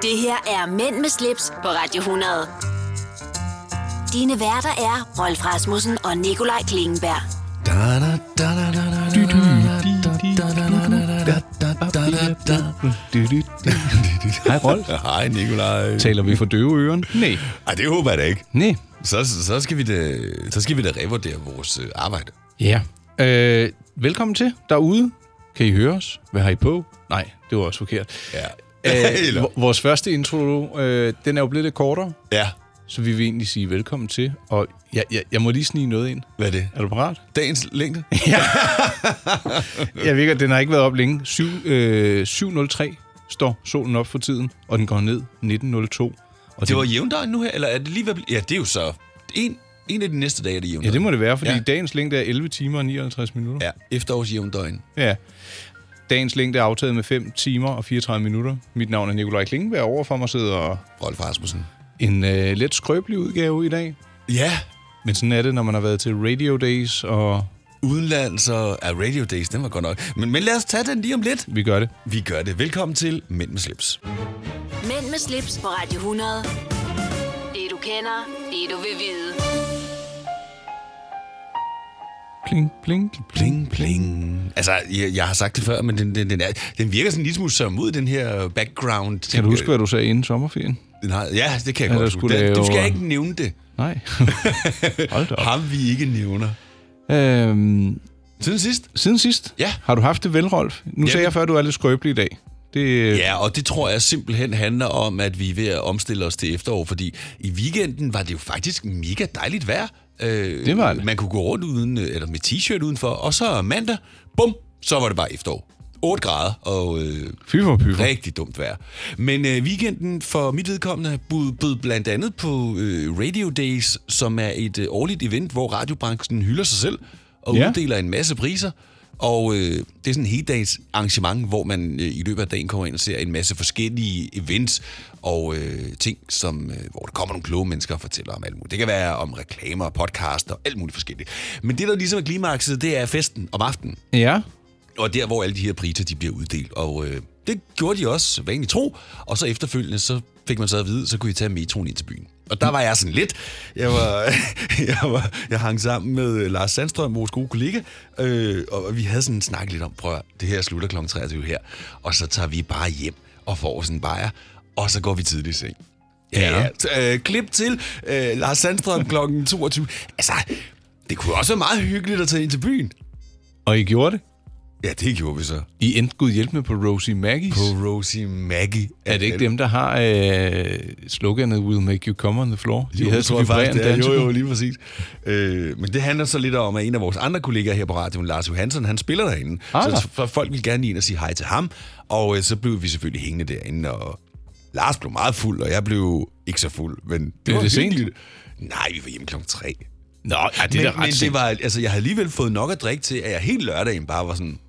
Det her er Mænd med slips på Radio 100. Dine værter er Rolf Rasmussen og Nikolaj Klingenberg. Hej Rolf. Hej Nikolaj. Taler vi for døve øren? Nej. Ej, det håber jeg da ikke. Nej. Så skal vi da revurdere vores arbejde. Ja. Velkommen til derude. Kan I høre os? Hvad har I på? Nej, det var også forkert. Ja. Vores første intro, den er jo blevet lidt kortere. Ja. Så vi vil egentlig sige velkommen til. Og jeg må lige snige noget ind. Hvad er det? Er du parat? Dagens længde? Ja. Jeg ved, den har ikke været op længe. 7.03 står solen op for tiden, og den går ned 19.02. Og det var jævndøgn nu her, eller er det lige ved? Ja, det er jo så en af de næste dage, er det jævndøgn. Ja, det må det være, fordi dagens længde er 11 timer og 59 minutter. Ja, efterårs jævndøgn. Ja. Dagens længde er aftaget med 5 timer og 34 minutter. Mit navn er Nikolaj Klingenberg. Overfor mig sidder Rolf Rasmussen. En lidt skrøbelig udgave i dag. Ja. Men sådan er det, når man har været til Radio Days og... Udenlands og Radio Days, den var godt nok. Men lad os tage den lige om lidt. Vi gør det. Vi gør det. Velkommen til Mænd med slips. Mænd med slips på Radio 100. Det du kender, det du vil vide. Pling, pling, pling, pling. Altså, jeg har sagt det før, men den virker sådan lidt smule som ud, den her background. Kan du huske, hvad du sagde inden sommerferien? Ja, det kan jeg godt huske. Du skal ikke nævne det. Nej. Hold da op. Ham vi ikke nævner. Siden sidst? Siden sidst? Ja. Har du haft det vel, Rolf? Nu sagde jeg før, at du er lidt skrøbelig i dag. Ja, og det tror jeg simpelthen handler om, at vi er ved at omstille os til efterår, fordi i weekenden var det jo faktisk mega dejligt vejr. Det var det. Man kunne gå rundt eller med t-shirt udenfor, og så mandag, bum, så var det bare efterår. 8 grader og rigtig dumt vejr. Men weekenden for mit vedkommende bød blandt andet på Radio Days, som er et årligt event, hvor radiobranchen hylder sig selv og uddeler en masse priser. Og det er sådan en heldags arrangement, hvor man i løbet af dagen kommer ind og ser en masse forskellige events og ting, hvor der kommer nogle kloge mennesker og fortæller om alt muligt. Det kan være om reklamer, podcast og alt muligt forskelligt. Men det, der ligesom er klimakset, det er festen om aftenen. Ja. Og der, hvor alle de her priser, de bliver uddelt. Og det gjorde de også, vanligt tro. Og så efterfølgende, så fik man så at vide, så kunne I tage metroen ind til byen. Og der var jeg sådan lidt. Jeg hang sammen med Lars Sandstrøm, vores gode kollega, og vi havde sådan snakket lidt om, prøv det her slutter kl. 23 her, og så tager vi bare hjem og får sådan en bajer, og så går vi tidligt i seng. Ja. Klip til Lars Sandstrøm kl. 22. Altså, det kunne også være meget hyggeligt at tage ind til byen. Og I gjorde det? Ja, det gjorde vi så. I endte Gud hjælp med på Rosie Maggies. På Rosie Maggie. Er det ikke dem, der har sloganet Will make you come on the floor? De havde så vibrerende jo, lige præcis. Men det handler så lidt om, at en af vores andre kollegaer her på radioen, Lars Johansson, han spiller derinde. Så folk vil gerne ind og sige hej til ham. Og så blev vi selvfølgelig hængende derinde, og Lars blev meget fuld, og jeg blev ikke så fuld. Men det var det sent? Nej, vi var hjemme kl. 3. Nå, ja, det er ret men det var, altså, jeg havde alligevel fået nok at drikke til, at jeg helt lørdagen bare var sådan...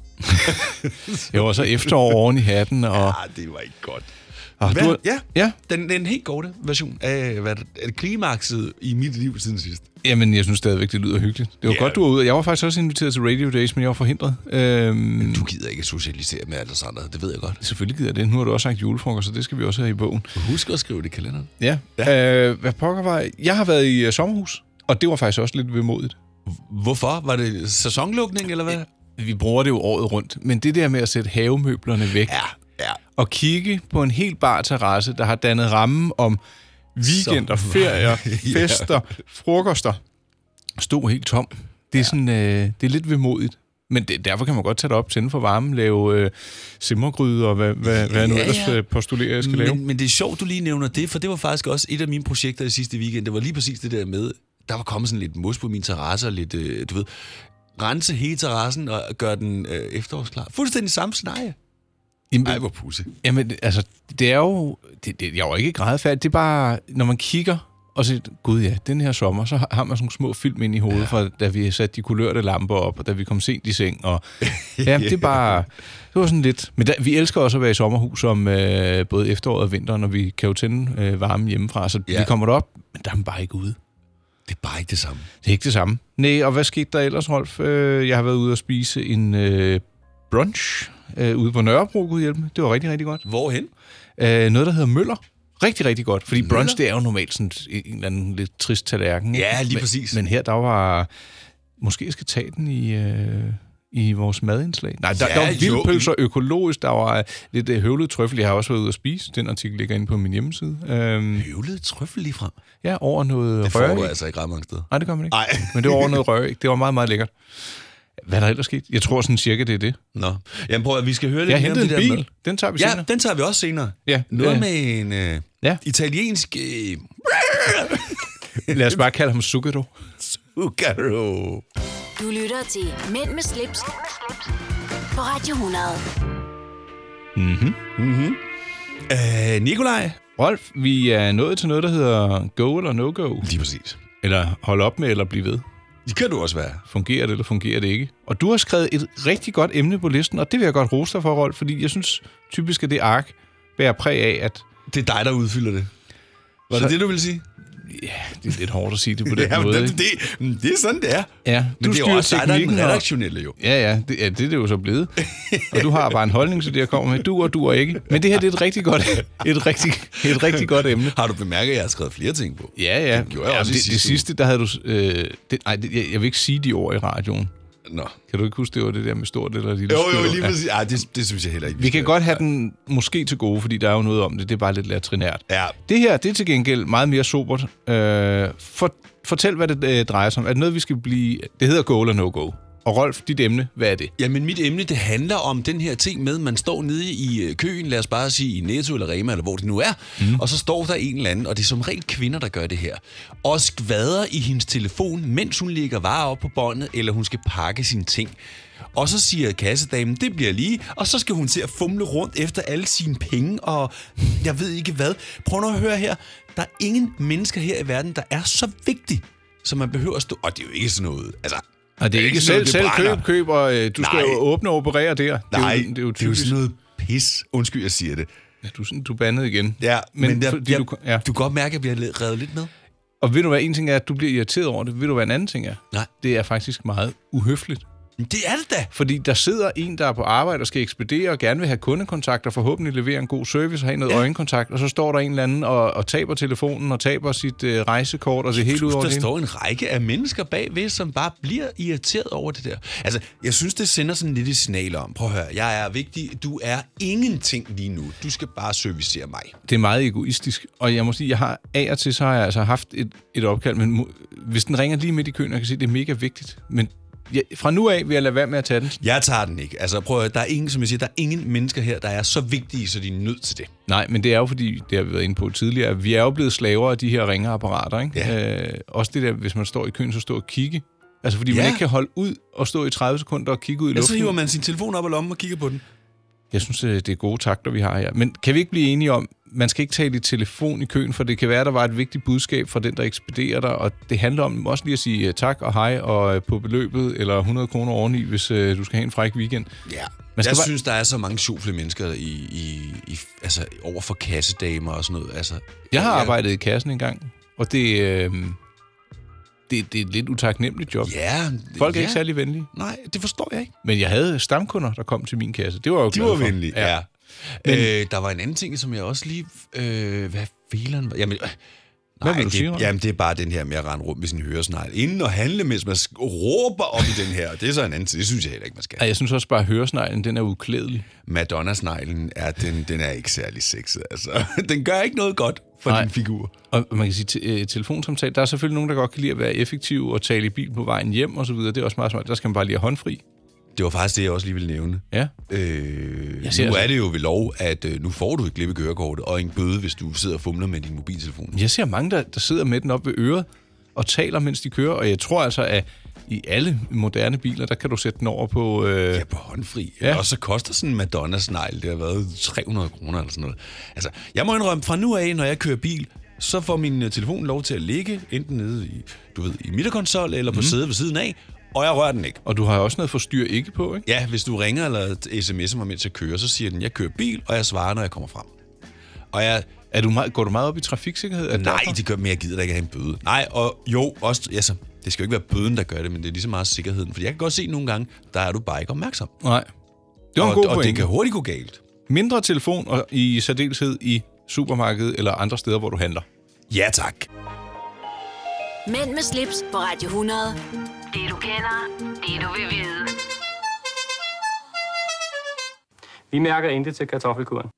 Jeg var så efterår oven i hatten, og... Ja, det var ikke godt. Ja. Den helt korte version af klimakset i mit liv siden sidst. Jamen, jeg synes stadigvæk, det lyder hyggeligt. Det var godt, du var ude. Jeg var faktisk også inviteret til Radio Days, men jeg var forhindret. Du gider ikke socialisere med alt og det ved jeg godt. Selvfølgelig gider det. Nu har du også sagt julefrokost, så det skal vi også have i bogen. Husk at skrive det i kalenderen. Ja. Hvad pokker var jeg? Jeg har været i sommerhus, og det var faktisk også lidt vemodigt. Hvorfor? Var det sæsonlukning, eller hvad? Vi bruger det jo året rundt, men det der med at sætte havemøblerne væk og kigge på en helt bar terrasse, der har dannet rammen om weekender, ferier, fester, frokoster, stod helt tom. Det er sådan, det er lidt vemodigt. Men derfor kan man godt tage det op, tænde for varmen, lave simmergryde og hvad nu ellers postulerer, jeg skal lave. Men det er sjovt, du lige nævner det, for det var faktisk også et af mine projekter i sidste weekend. Det var lige præcis det der med, der var kommet sådan lidt mos på min terrasse, og lidt, du ved, rense hele terrassen og gøre den efterårsklar. Fuldstændig samme scenarie. Ej, hvor pudsig. Jamen, altså, det er jo... jeg er jo ikke grædefærdig. Det er bare, når man kigger og siger, gud ja, den her sommer, så har man sådan nogle små film ind i hovedet, fra da vi satte de kulørte lamper op, og da vi kom sent i seng, og ja, det er bare... Det var sådan lidt... Men vi elsker også at være i sommerhus om både efteråret og vinteren, og vi kan jo tænde varmen hjemmefra, så vi kommer derop, men der er man bare ikke ude. Det er bare ikke det samme. Det er ikke det samme. Nej, og hvad skete der ellers, Rolf? Jeg har været ude at spise en brunch ude på Nørrebro, Gud hjælpe. Det var rigtig, rigtig godt. Hvorhen? Noget, der hedder Møller. Rigtig, rigtig godt. Fordi brunch, det er jo normalt sådan en eller anden lidt trist tallerken. Ja, lige præcis. Men her, der var... Måske jeg skal tage den i vores madindslag. Nej, der var vilde pølser økologisk. Der var lidt høvlet trøffel. Jeg har også været ude at spise. Den artikel ligger inde på min hjemmeside. Høvlet trøffel lige frem? Ja, over noget røræg. Det får du altså ikke ret mange steder. Nej, det gør man ikke. Nej. Men det var over noget røræg. Det var meget, meget lækkert. Hvad er der ellers sket? Jeg tror sådan cirka, det er det. Nå. Jamen prøv at vi skal høre lidt mere om det der bil. Med. Den tager vi senere. Ja, den tager vi også senere. Ja. Noget med en italiensk... Lad os bare kalde ham Zucchero. Zucchero. Du lytter til Mænd med slips på Radio 100. Nikolaj. Rolf, vi er nået til noget, der hedder go eller no-go. Lige præcis. Eller hold op med, eller blive ved. Det kan du også være. Fungerer det, eller fungerer det ikke? Og du har skrevet et rigtig godt emne på listen, og det vil jeg godt rose dig for, Rolf, fordi jeg synes typisk, at det ark bærer præg af, at... Det er dig, der udfylder det. Var det det, du ville sige? Ja, det er lidt hårdt at sige det på den måde. Det er sådan, det er. Ja, men det er jo også dig, der er den redaktionelle jo. Ja, det er det jo så blevet. Og du har bare en holdning til det, jeg kommer med. Du og ikke. Men det her, det er et rigtig godt emne. Har du bemærket, at jeg har skrevet flere ting på? Ja. Det sidste, der havde du... jeg vil ikke sige de ord i radioen. Nå. Kan du ikke huske, det var det der med stort eller lille? Jo, lige præcis. Ja, det synes jeg heller ikke. Vi kan godt have den måske til gode, fordi der er jo noget om det. Det er bare lidt latrinært. Ja. Det her, det er til gengæld meget mere sobert. Fortæl, hvad det drejer sig om. Er det noget, vi skal blive... Det hedder go eller no-go. Og Rolf, dit emne, hvad er det? Jamen, mit emne, det handler om den her ting med, man står nede i køen, lad os bare sige i Netto eller Rema, eller hvor det nu er, og så står der en eller anden, og det er som regel kvinder, der gør det her, og skvader i hendes telefon, mens hun lægger varer op på båndet, eller hun skal pakke sine ting. Og så siger kassedamen, det bliver lige, og så skal hun til at fumle rundt efter alle sine penge, og jeg ved ikke hvad. Prøv nu at høre her. Der er ingen mennesker her i verden, der er så vigtige, som man behøver at stå. Og det er jo ikke sådan noget, altså... Og det er ikke selv køb, og du skal jo åbne og operere der. Nej, det er jo sådan noget pis. Undskyld, jeg siger det. Ja, du bandede igen. Ja, men du kan godt mærke, at vi har revet lidt med. Og ved du hvad, en ting er, at du bliver irriteret over det. Ved du hvad en anden ting er? Nej. Det er faktisk meget uhøfligt. Det er det da. Fordi der sidder en, der er på arbejde og skal ekspedere og gerne vil have kundekontakt og forhåbentlig levere en god service og have noget øjenkontakt, og så står der en eller anden og taber telefonen og taber sit rejsekort og det hele ud over det. Der står en række af mennesker bagved, som bare bliver irriteret over det der. Altså, jeg synes, det sender sådan lidt et signal om. Prøv at høre, jeg er vigtig. Du er ingenting lige nu. Du skal bare servicere mig. Det er meget egoistisk, og jeg må sige, jeg har af og til, så har jeg altså haft et opkald, men hvis den ringer lige midt i køen, jeg kan se, det er mega vigtigt, men fra nu af vil jeg lade være med at tage den. Jeg tager den ikke. Altså prøv at, der er ingen, som jeg siger, der er ingen mennesker her, der er så vigtige, så de er nødt til det. Nej, men det er jo fordi, det har vi været inde på tidligere, vi er jo blevet slaver af de her ringeapparater, ikke? Ja. Også det der, hvis man står i køen, så stå og kigge. Altså fordi man ikke kan holde ud og stå i 30 sekunder og kigge ud i luften. Så hiver man sin telefon op i lommen og kigger på den. Jeg synes, det er gode takter, vi har her. Men kan vi ikke blive enige om, man skal ikke tale i telefon i køen, for det kan være, der var et vigtigt budskab fra den, der ekspederer dig, og det handler om også lige at sige tak og hej og på beløbet, eller 100 kroner oveni, hvis du skal have en fræk weekend. Ja, jeg synes, der er så mange sjofle mennesker altså, over for kassedamer og sådan noget. Altså, jeg har arbejdet i kassen engang, og det er et lidt utaknemmeligt job. Ja. Folk er ikke særlig venlige. Nej, det forstår jeg ikke. Men jeg havde stamkunder, der kom til min kasse. Det var jo de var venlige, ja. Men, der var en anden ting, som jeg også lige... hvad fileren var... Jamen, hvad vil du sige? Jamen, det er bare den her med at rende rundt med sin høresnegl. Inden og handle, mens man råber op i den her. Det er så en anden ting. Det synes jeg heller ikke, man skal. Jeg synes også bare, at høresneglen, den er uklædelig. Madonna-sneglen, den er ikke særlig sexet. Altså, den gør ikke noget godt for din figur. Og man kan sige, telefonsamtale, der er selvfølgelig nogen, der godt kan lide at være effektiv og tale i bil på vejen hjem og så videre. Det er også meget smart. Der skal man bare lige have håndfri. Det var faktisk det, jeg også lige ville nævne. Ja. Nu er det jo ved lov, at nu får du et glip i kørekortet og en bøde, hvis du sidder og fumler med din mobiltelefon. Jeg ser mange, der sidder med den op ved øret og taler, mens de kører. Og jeg tror altså, at i alle moderne biler, der kan du sætte den over på... Ja, på håndfri. Ja. Og så koster sådan en Madonna-snegl, det har været 300 kroner eller sådan noget. Altså, jeg må indrømme, fra nu af, når jeg kører bil, så får min telefon lov til at ligge enten nede i midterkonsol eller på sædet ved siden af, og jeg rører den ikke. Og du har også noget forstyr ikke på, ikke? Ja, hvis du ringer eller sms'er mig mens jeg kører, så siger den, jeg kører bil, og jeg svarer, når jeg kommer frem. Og går du meget op i trafiksikkerhed? Nej, det gør, men jeg gider da ikke have en bøde. Nej, og jo, også, altså, det skal jo ikke være bøden, der gør det, men det er lige så meget sikkerheden. For jeg kan godt se nogle gange, der er du bare ikke opmærksom. Nej. Det var en god og pointe. det kan hurtigt gå galt. Mindre telefon, og i særdeleshed i supermarkedet eller andre steder, hvor du handler. Ja, tak. Mænd med slips på Radio 100. Det du kender, det du vil vide. Vi mærker intet til kartoffelkuren.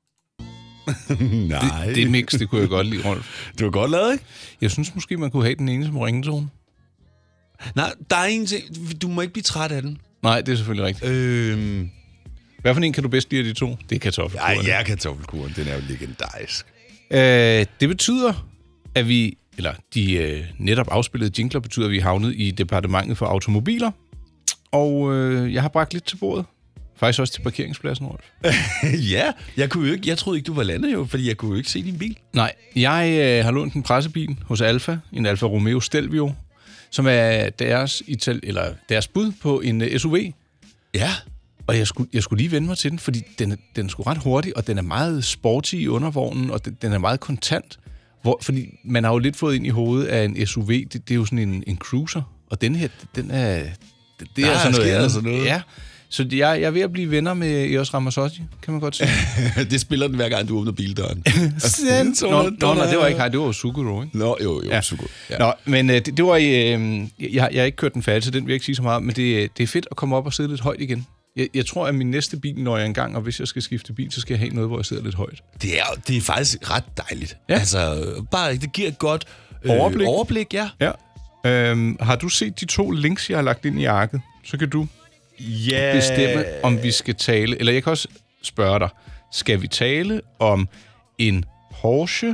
Nej. Det mix, det kunne jeg godt lide, Rolf. Det var godt lavet, ikke? Jeg synes måske, man kunne have den ene som ringetone. Nej, der er en ting. Du må ikke blive træt af den. Nej, det er selvfølgelig rigtigt. Hvad for en kan du bedst lide af de to? Det er kartoffelkuren. Ja, kartoffelkuren, den er jo legendarisk. Det betyder, at vi, eller de netop afspillede jingler, betyder, at vi er havnet i departementet for automobiler. Og jeg har bragt lidt til bordet. Faktisk også til parkeringspladsen, Rolf. Ja, jeg troede ikke, du var landet jo, fordi jeg kunne jo ikke se din bil. Nej, jeg har lånt en pressebil hos Alfa, en Alfa Romeo Stelvio, som er deres bud på en SUV. Ja. Og jeg skulle lige vende mig til den, fordi den er sgu ret hurtig, og den er meget sporty i undervognen, og den er meget kontant. Fordi man har jo lidt fået ind i hovedet af en SUV, det er jo sådan en cruiser, og den her, det er sådan noget. Ja. Så jeg er ved at blive venner med Eros Ramazzotti, kan man godt sige. Det spiller den hver gang, du åbner bildøren. Nå, det var ikke her, det var Suguru, ikke? Nå, jo, ja. Suguru. Ja. Nå, men det var jeg har ikke kørt den færdig, så den vil jeg ikke sige så meget, men det er fedt at komme op og sidde lidt højt igen. Jeg tror, at min næste bil, når jeg engang, og hvis jeg skal skifte bil, så skal jeg have noget, hvor jeg sidder lidt højt. Det er faktisk ret dejligt. Ja. Altså, bare det giver et godt overblik, ja. Har du set de 2 links, jeg har lagt ind i arket? Så kan du bestemme, om vi skal tale, eller jeg kan også spørge dig, skal vi tale om en Porsche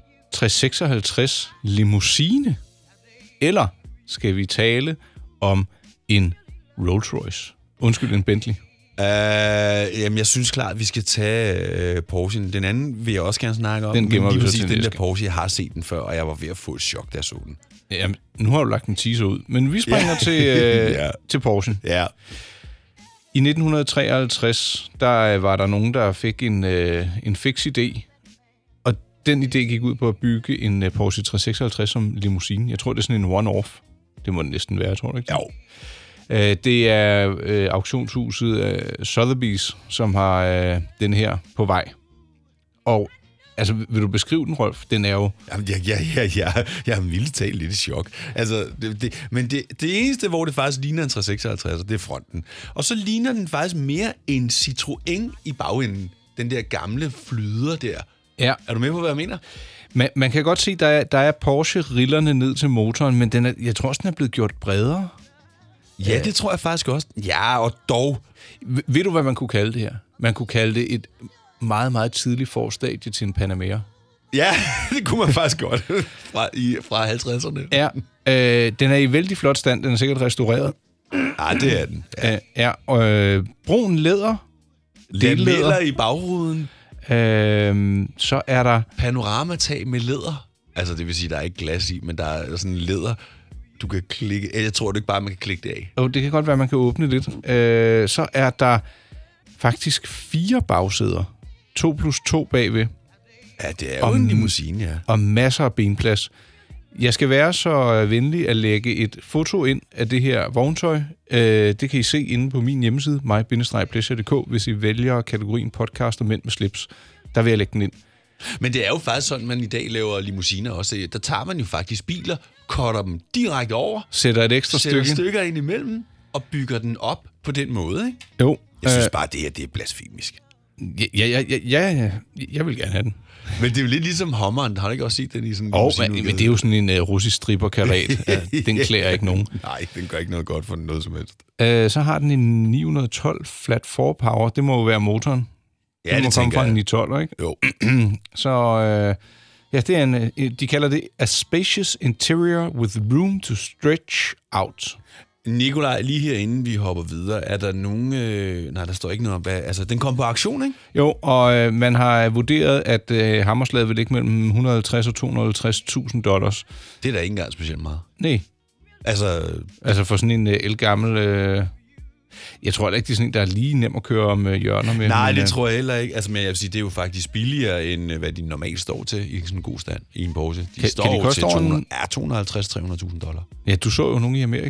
356 limousine, eller skal vi tale om en Rolls Royce? Undskyld, en Bentley. Jamen, jeg synes klart, at vi skal tage Porsche. Den anden vil jeg også gerne snakke om. Den gemmer vi så til den der Porsche, jeg har set den før, og jeg var ved at få et chok, da jeg så den. Jamen, nu har du lagt en teaser ud, men vi springer til Porsche. Ja. I 1953, der var der nogen, der fik en fix idé, og den idé gik ud på at bygge en Porsche 356 som limousine. Jeg tror, det er sådan en one-off. Det må det næsten være, tror du ikke? Jo. Det er auktionshuset Sotheby's, som har den her på vej. Og altså, vil du beskrive den, Rolf? Den er jo... Jamen, jeg er vildt talt lidt i chok. Altså, men det eneste, hvor det faktisk ligner en 356, det er fronten. Og så ligner den faktisk mere en Citroën i bagenden. Den der gamle flyder der. Ja. Er du med på, hvad jeg mener? Man kan godt se, der er Porsche-rillerne ned til motoren, men jeg tror også, den er blevet gjort bredere. Ja, det tror jeg faktisk også. Ja, og dog. Ved du, hvad man kunne kalde det her? Man kunne kalde det et meget, meget tidligt forstadie til en Panamera. Ja, det kunne man faktisk godt fra 50'erne. Ja, den er i vældig flot stand. Den er sikkert restaureret. Ja, det er den. Ja. Brun læder. Lameller i bagruden. Så er der... Panoramatag med læder. Altså, det vil sige, der er ikke glas i, men der er sådan læder. Du kan klikke... Jeg tror det ikke bare, man kan klikke det af. Det kan godt være, man kan åbne lidt. Så er der faktisk 4 bagsæder. 2+2 bagved. Ja, det er jo en limousine, ja. Og masser af benplads. Jeg skal være så venlig at lægge et foto ind af det her vogntøj. Det kan I se inde på min hjemmeside, mig-pleasure.dk, hvis I vælger kategorien podcast og mænd med slips. Der vil jeg lægge den ind. Men det er jo faktisk sådan, man i dag laver limousiner også. Der tager man jo faktisk biler, cutter dem direkte over, sætter et ekstra stykker ind imellem, og bygger den op på den måde, ikke? Jo. Jeg synes bare, det her det er blasfemisk. Ja, jeg vil gerne have den. Men det er jo lidt ligesom Hummeren. Har du ikke også set den i sådan en men det er jo sådan en russisk stripperkarat. Den klæder ikke nogen. Nej, den gør ikke noget godt for noget som helst. Så har den en 912 Flat 4 Power. Det må jo være motoren. Ja, det må komme fra en 912, ikke? Jo. Så det er de kalder det a spacious interior with room to stretch out. Nikolaj, lige herinde vi hopper videre, er der nogen... nej, der står ikke noget om, hvad... Altså, den kom på auktion, ikke? Jo, og man har vurderet, at hammerslaget vil ligge mellem 150 og $250,000. Det er da ikke engang specielt meget. Nej. Altså for sådan en elgammel... Jeg tror ikke, det er sådan en, der er lige nem at køre om hjørner med. Nej, det tror jeg heller ikke. Altså, men jeg vil sige, det er jo faktisk billigere, end hvad de normalt står til i sådan en god stand i en Porsche. De står kan de til $250,000-300,000. Ja, du så jo nogle i Amerika.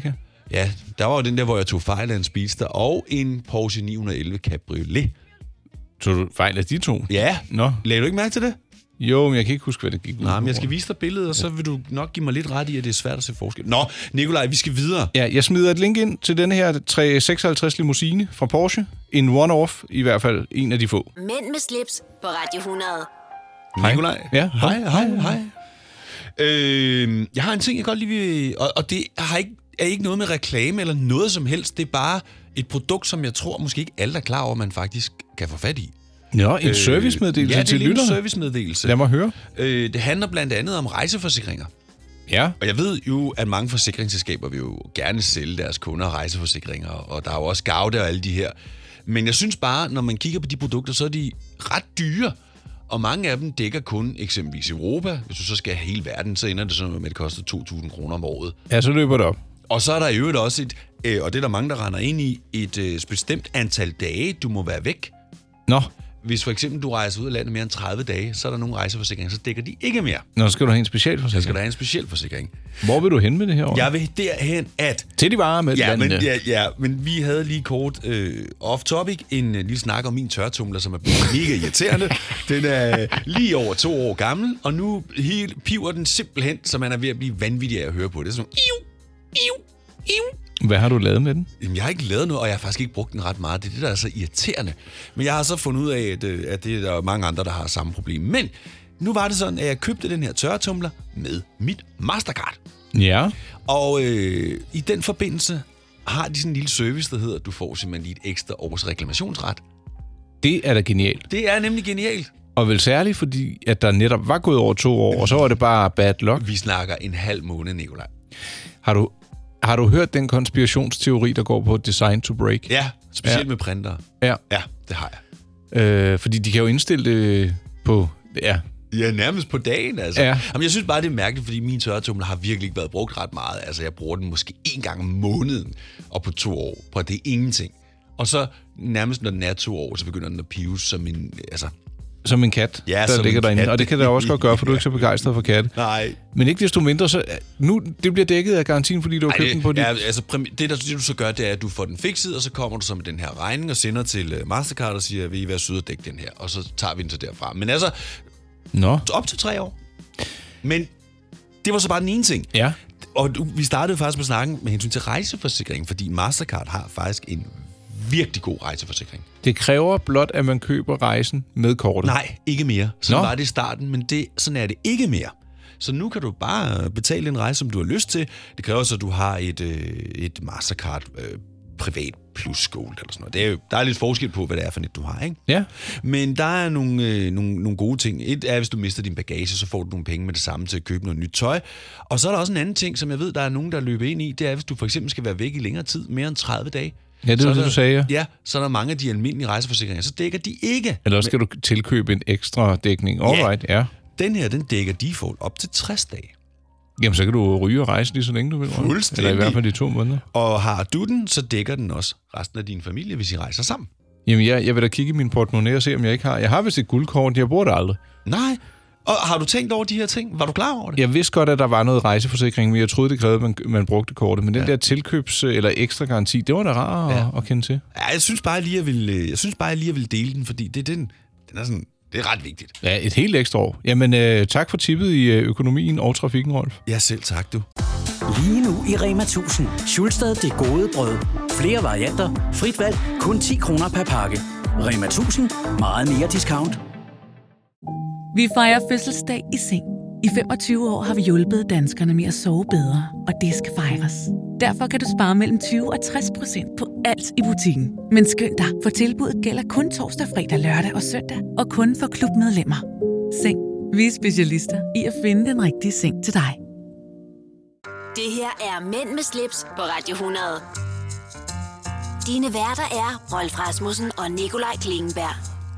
Ja, der var jo den der, hvor jeg tog fejl af en Speedster og en Porsche 911 Cabriolet. Tog du fejl af de to? Ja. Nå. Lagde du ikke mærke til det? Jo, men jeg kan ikke huske, hvad det gik. Nej, men jeg skal vise dig billedet, og så vil du nok give mig lidt ret i, at det er svært at se forskel. Nå, Nikolaj, vi skal videre. Ja, jeg smider et link ind til denne her 356 limousine fra Porsche. En one-off, i hvert fald en af de få. Mænd med slips på Radio 100. Hej. Nikolaj? Ja, Hej. Jeg har en ting, jeg godt lige vil... Og det er ikke noget med reklame eller noget som helst. Det er bare et produkt, som jeg tror måske ikke alle er klar over, man faktisk kan få fat i. Nå, en servicemeddelelse til lytterne? Ja, det er en servicemeddelelse. Lad mig høre. Det handler blandt andet om rejseforsikringer. Ja. Og jeg ved jo, at mange forsikringsselskaber vil jo gerne sælge deres kunder rejseforsikringer, og der er jo også Gaude og alle de her. Men jeg synes bare, når man kigger på de produkter, så er de ret dyre. Og mange af dem dækker kun eksempelvis Europa. Hvis du så skal have hele verden, så ender det sådan, at det koster 2.000 kroner om året. Ja, så løber det op. Og så er der i øvrigt også og det er der mange, der render ind i, et bestemt antal dage, du må være væk. Nå. Hvis for eksempel du rejser ud af landet mere end 30 dage, så er der nogle rejseforsikringer, så dækker de ikke mere. Nå, skal du have en specialforsikring? Så skal der have en specialforsikring. Hvor vil du hen med det her år? Jeg vil derhen, at... Til de varme landene. Men vi havde lige kort off-topic en lille snak om min tørretumler, som er blevet mega irriterende. Den er lige over 2 år gammel, og nu piver den simpelthen, så man er ved at blive vanvittig af at høre på det. Det er sådan Hvad har du lavet med den? Jamen, jeg har ikke lavet noget, og jeg har faktisk ikke brugt den ret meget. Det er det, der er så irriterende. Men jeg har så fundet ud af, at det er der mange andre, der har samme problem. Men nu var det sådan, at jeg købte den her tørretumbler med mit Mastercard. Ja. Og i den forbindelse har de sådan en lille service, der hedder, at du får simpelthen lige et ekstra års reklamationsret. Det er da genialt. Det er nemlig genialt. Og vel særligt, fordi at der netop var gået over 2 år, og så var det bare bad luck. Vi snakker en halv måned, Nikolaj. Har du hørt den konspirationsteori, der går på design to break? Ja, specielt med printere. Ja, det har jeg. Fordi de kan jo indstille det på... Ja, nærmest på dagen, altså. Ja. Jamen, jeg synes bare, det er mærkeligt, fordi min tørretumbler har virkelig ikke været brugt ret meget. Altså, jeg bruger den måske 1 gang om måneden, og på 2 år. På det er ingenting. Og så nærmest, når den er 2 år, så begynder den at pive som en... Altså, som en kat, der ligger derinde. Kat. Og det kan der også godt gøre, for du er ikke så begejstret for katte. Nej. Men ikke desto mindre, så nu det bliver dækket af garantien, fordi du har købt den på dit... Ja, altså, det du så gør, det er, at du får den fikset, og så kommer du så med den her regning og sender til Mastercard og siger, vil I være søde at dække den her? Og så tager vi den så derfra. Men altså, op til 3 år. Men det var så bare den ene ting. Ja. Og vi startede faktisk med snakken med hensyn til rejseforsikring, fordi Mastercard har faktisk en virkelig god rejseforsikring. Det kræver blot, at man køber rejsen med kortet. Nej, ikke mere. Sådan var det i starten, men sådan er det ikke mere. Så nu kan du bare betale en rejse, som du har lyst til. Det kræver så, at du har et Mastercard privat plus gold eller sådan noget. Der er lidt forskel på, hvad det er for net, du har, ikke? Ja. Men der er nogle gode ting. Et er, hvis du mister din bagage, så får du nogle penge med det samme til at købe noget nyt tøj. Og så er der også en anden ting, som jeg ved, der er nogen, der løber ind i. Det er, hvis du for eksempel skal være væk i længere tid, mere end 30 dage. Ja, det var det, du sagde. Ja, så er der mange af de almindelige rejseforsikringer, så dækker de ikke. Eller skal du tilkøbe en ekstra dækning. Alright, ja. Den her, den dækker default op til 60 dage. Jamen, så kan du ryge og rejse lige så længe du vil. Fuldstændig. Eller i hvert fald de 2 måneder. Og har du den, så dækker den også resten af din familie, hvis I rejser sammen. Jamen, jeg vil da kigge i min portemonnaie og se, om jeg ikke har... Jeg har vist et guldkort, jeg bruger det aldrig. Nej. Og har du tænkt over de her ting? Var du klar over det? Jeg vidste godt, at der var noget rejseforsikring, men jeg troede, det krævede, at man brugte kortet. Men den der tilkøbs- eller ekstra garanti, det var da rart at kende til. Ja, jeg synes bare, jeg lige vil dele den, fordi den er sådan... Det er ret vigtigt. Ja, et helt ekstra år. Jamen, tak for tippet i økonomien og trafikken, Rolf. Ja, selv tak, du. Lige nu i Rema 1000. Schulstad det gode brød. Flere varianter. Frit valg. Kun 10 kroner per pakke. Rema 1000. Meget mere discount. Vi fejrer fødselsdag i seng. I 25 år har vi hjulpet danskerne med at sove bedre, og det skal fejres. Derfor kan du spare mellem 20 og 60% på alt i butikken. Men skynd dig, for tilbuddet gælder kun torsdag, fredag, lørdag og søndag, og kun for klubmedlemmer. Seng. Vi er specialister i at finde den rigtige seng til dig. Det her er Mænd med slips på Radio 100. Dine værter er Rolf Rasmussen og Nikolaj Klingenberg.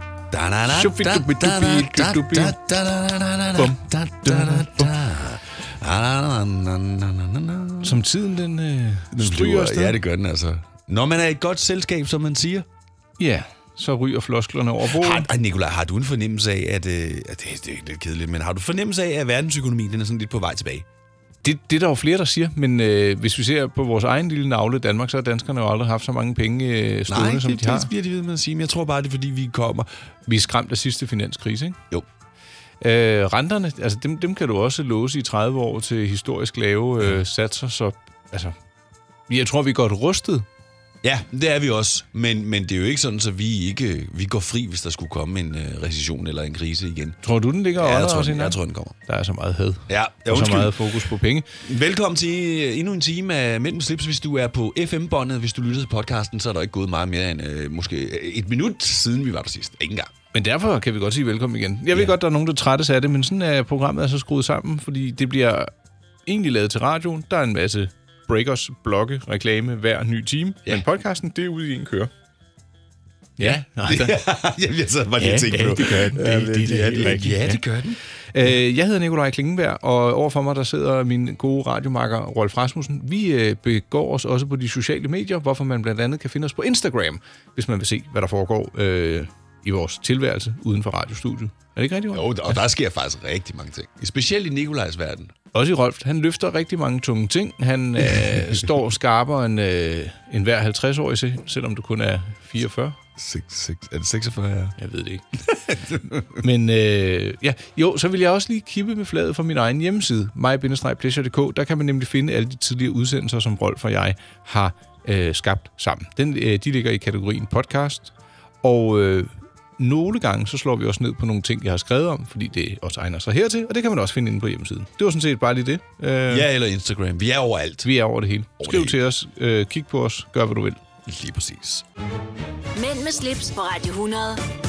Som tiden, den stryger afsted. Ja, det gør den altså. Når man er et godt selskab, som man siger. Ja, så ryger flosklerne over bordet. Nikolaj, har du en fornemmelse af, at det er lidt kedeligt, men har du fornemmelse af, at verdensøkonomien den er sådan lidt på vej tilbage? Det er der jo flere, der siger, men hvis vi ser på vores egen lille navle Danmark, så har danskerne jo aldrig haft så mange penge stående, som de har. Nej, det bliver de ved med at sige, men jeg tror bare, det er, fordi vi kommer. Vi er skræmt af sidste finanskrise, ikke? Jo. Renterne, altså dem kan du også låse i 30 år til historisk lave satser, så altså, jeg tror, vi er godt rustet. Ja, det er vi også, men det er jo ikke sådan, så vi går fri, hvis der skulle komme en recession eller en krise igen. Tror du, den ligger under os? Jeg tror, den kommer. Der er så meget had. Ja, og så meget fokus på penge. Velkommen til endnu en time af Mænd med slips. Hvis du er på FM-båndet, hvis du lytter til podcasten, så er der ikke gået meget mere end måske et minut siden vi var der sidst. Ikke engang. Men derfor kan vi godt sige velkommen igen. Jeg ved godt, der er nogen, der trættes af det, men sådan er programmet altså skruet sammen, fordi det bliver egentlig lavet til radioen. Der er en masse breakers, blogge, reklame hver ny time. Ja. Men podcasten, det er ude i en køre. Ja. Jeg så bare lige tænkt på. Det gør den. Det gør den. Jeg hedder Nikolaj Klingenberg, og overfor mig der sidder min gode radiomakker Rolf Rasmussen. Vi begår os også på de sociale medier, hvorfor man blandt andet kan finde os på Instagram, hvis man vil se, hvad der foregår i vores tilværelse uden for radiostudiet. Er det ikke rigtigt? Jo, og der sker faktisk rigtig mange ting. Specielt i Nikolajs verden. Også i Rolf. Han løfter rigtig mange tunge ting. Han står skarpere end hver 50-årig, selvom du kun er 44. Er det 46, ja? Jeg ved det ikke. Men så vil jeg også lige kippe med fladet fra min egen hjemmeside, my-pleasure.dk. Der kan man nemlig finde alle de tidligere udsendelser, som Rolf og jeg har skabt sammen. De ligger i kategorien podcast, og nogle gange så slår vi også ned på nogle ting, jeg har skrevet om, fordi det også egner sig hertil, og det kan man også finde inde på hjemmesiden. Det var sådan set bare lige det. Ja, eller Instagram. Vi er overalt. Vi er over det hele. Skriv til os, kig på os, gør hvad du vil. Lige præcis. Mænd med slips på Radio 100.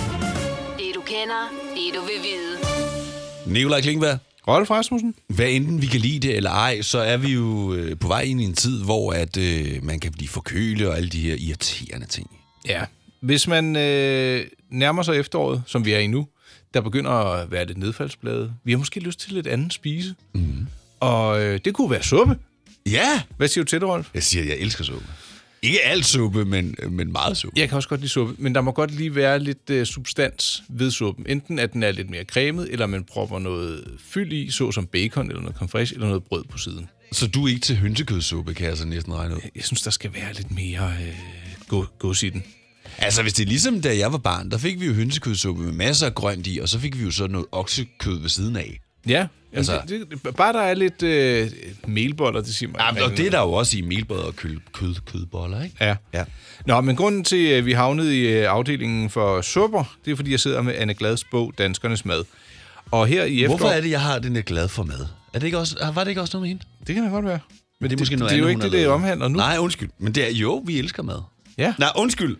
Det du kender, det du vil vide. Nikolaj Klingenberg. Rolf Rasmussen. Hvad enten vi kan lide det eller ej, så er vi jo på vej ind i en tid, hvor at, man kan blive forkølet og alle de her irriterende ting. Ja. Hvis man nærmer sig efteråret, som vi er i nu, der begynder at være lidt nedfaldsblade. Vi har måske lyst til lidt anden spise. Mm. Og det kunne være suppe. Ja! Hvad siger du til det, Rolf? Jeg siger, at jeg elsker suppe. Ikke alt suppe, men meget suppe. Jeg kan også godt lide suppe, men der må godt lige være lidt substans ved suppen. Enten at den er lidt mere cremet, eller man propper noget fyld i, såsom bacon eller noget creme fraiche, eller noget brød på siden. Så du er ikke til hønsekødssuppe, kan jeg så næsten regne ud? Jeg synes, der skal være lidt mere gods i den. Altså, hvis det er ligesom da jeg var barn, der fik vi jo hønsekødssuppe med masser af grønt i, og så fik vi jo så noget oksekød ved siden af. Ja, altså, bare der er lidt melboller, det siger mig. Ja, og det er der jo også i melboller og kødboller, ikke? Ja. Nå, men grunden til, at vi havnede i afdelingen for supper, det er, fordi jeg sidder med Anne Glads bog, Danskernes Mad. Og her i Hvorfor er det, jeg har den der glad for mad? Var det ikke også noget med hende? Det kan da godt være. Men det er måske noget det er andet, jo ikke det omhandler nu. Nej, undskyld. Men det er jo, vi elsker mad. Ja. Nej, undskyld.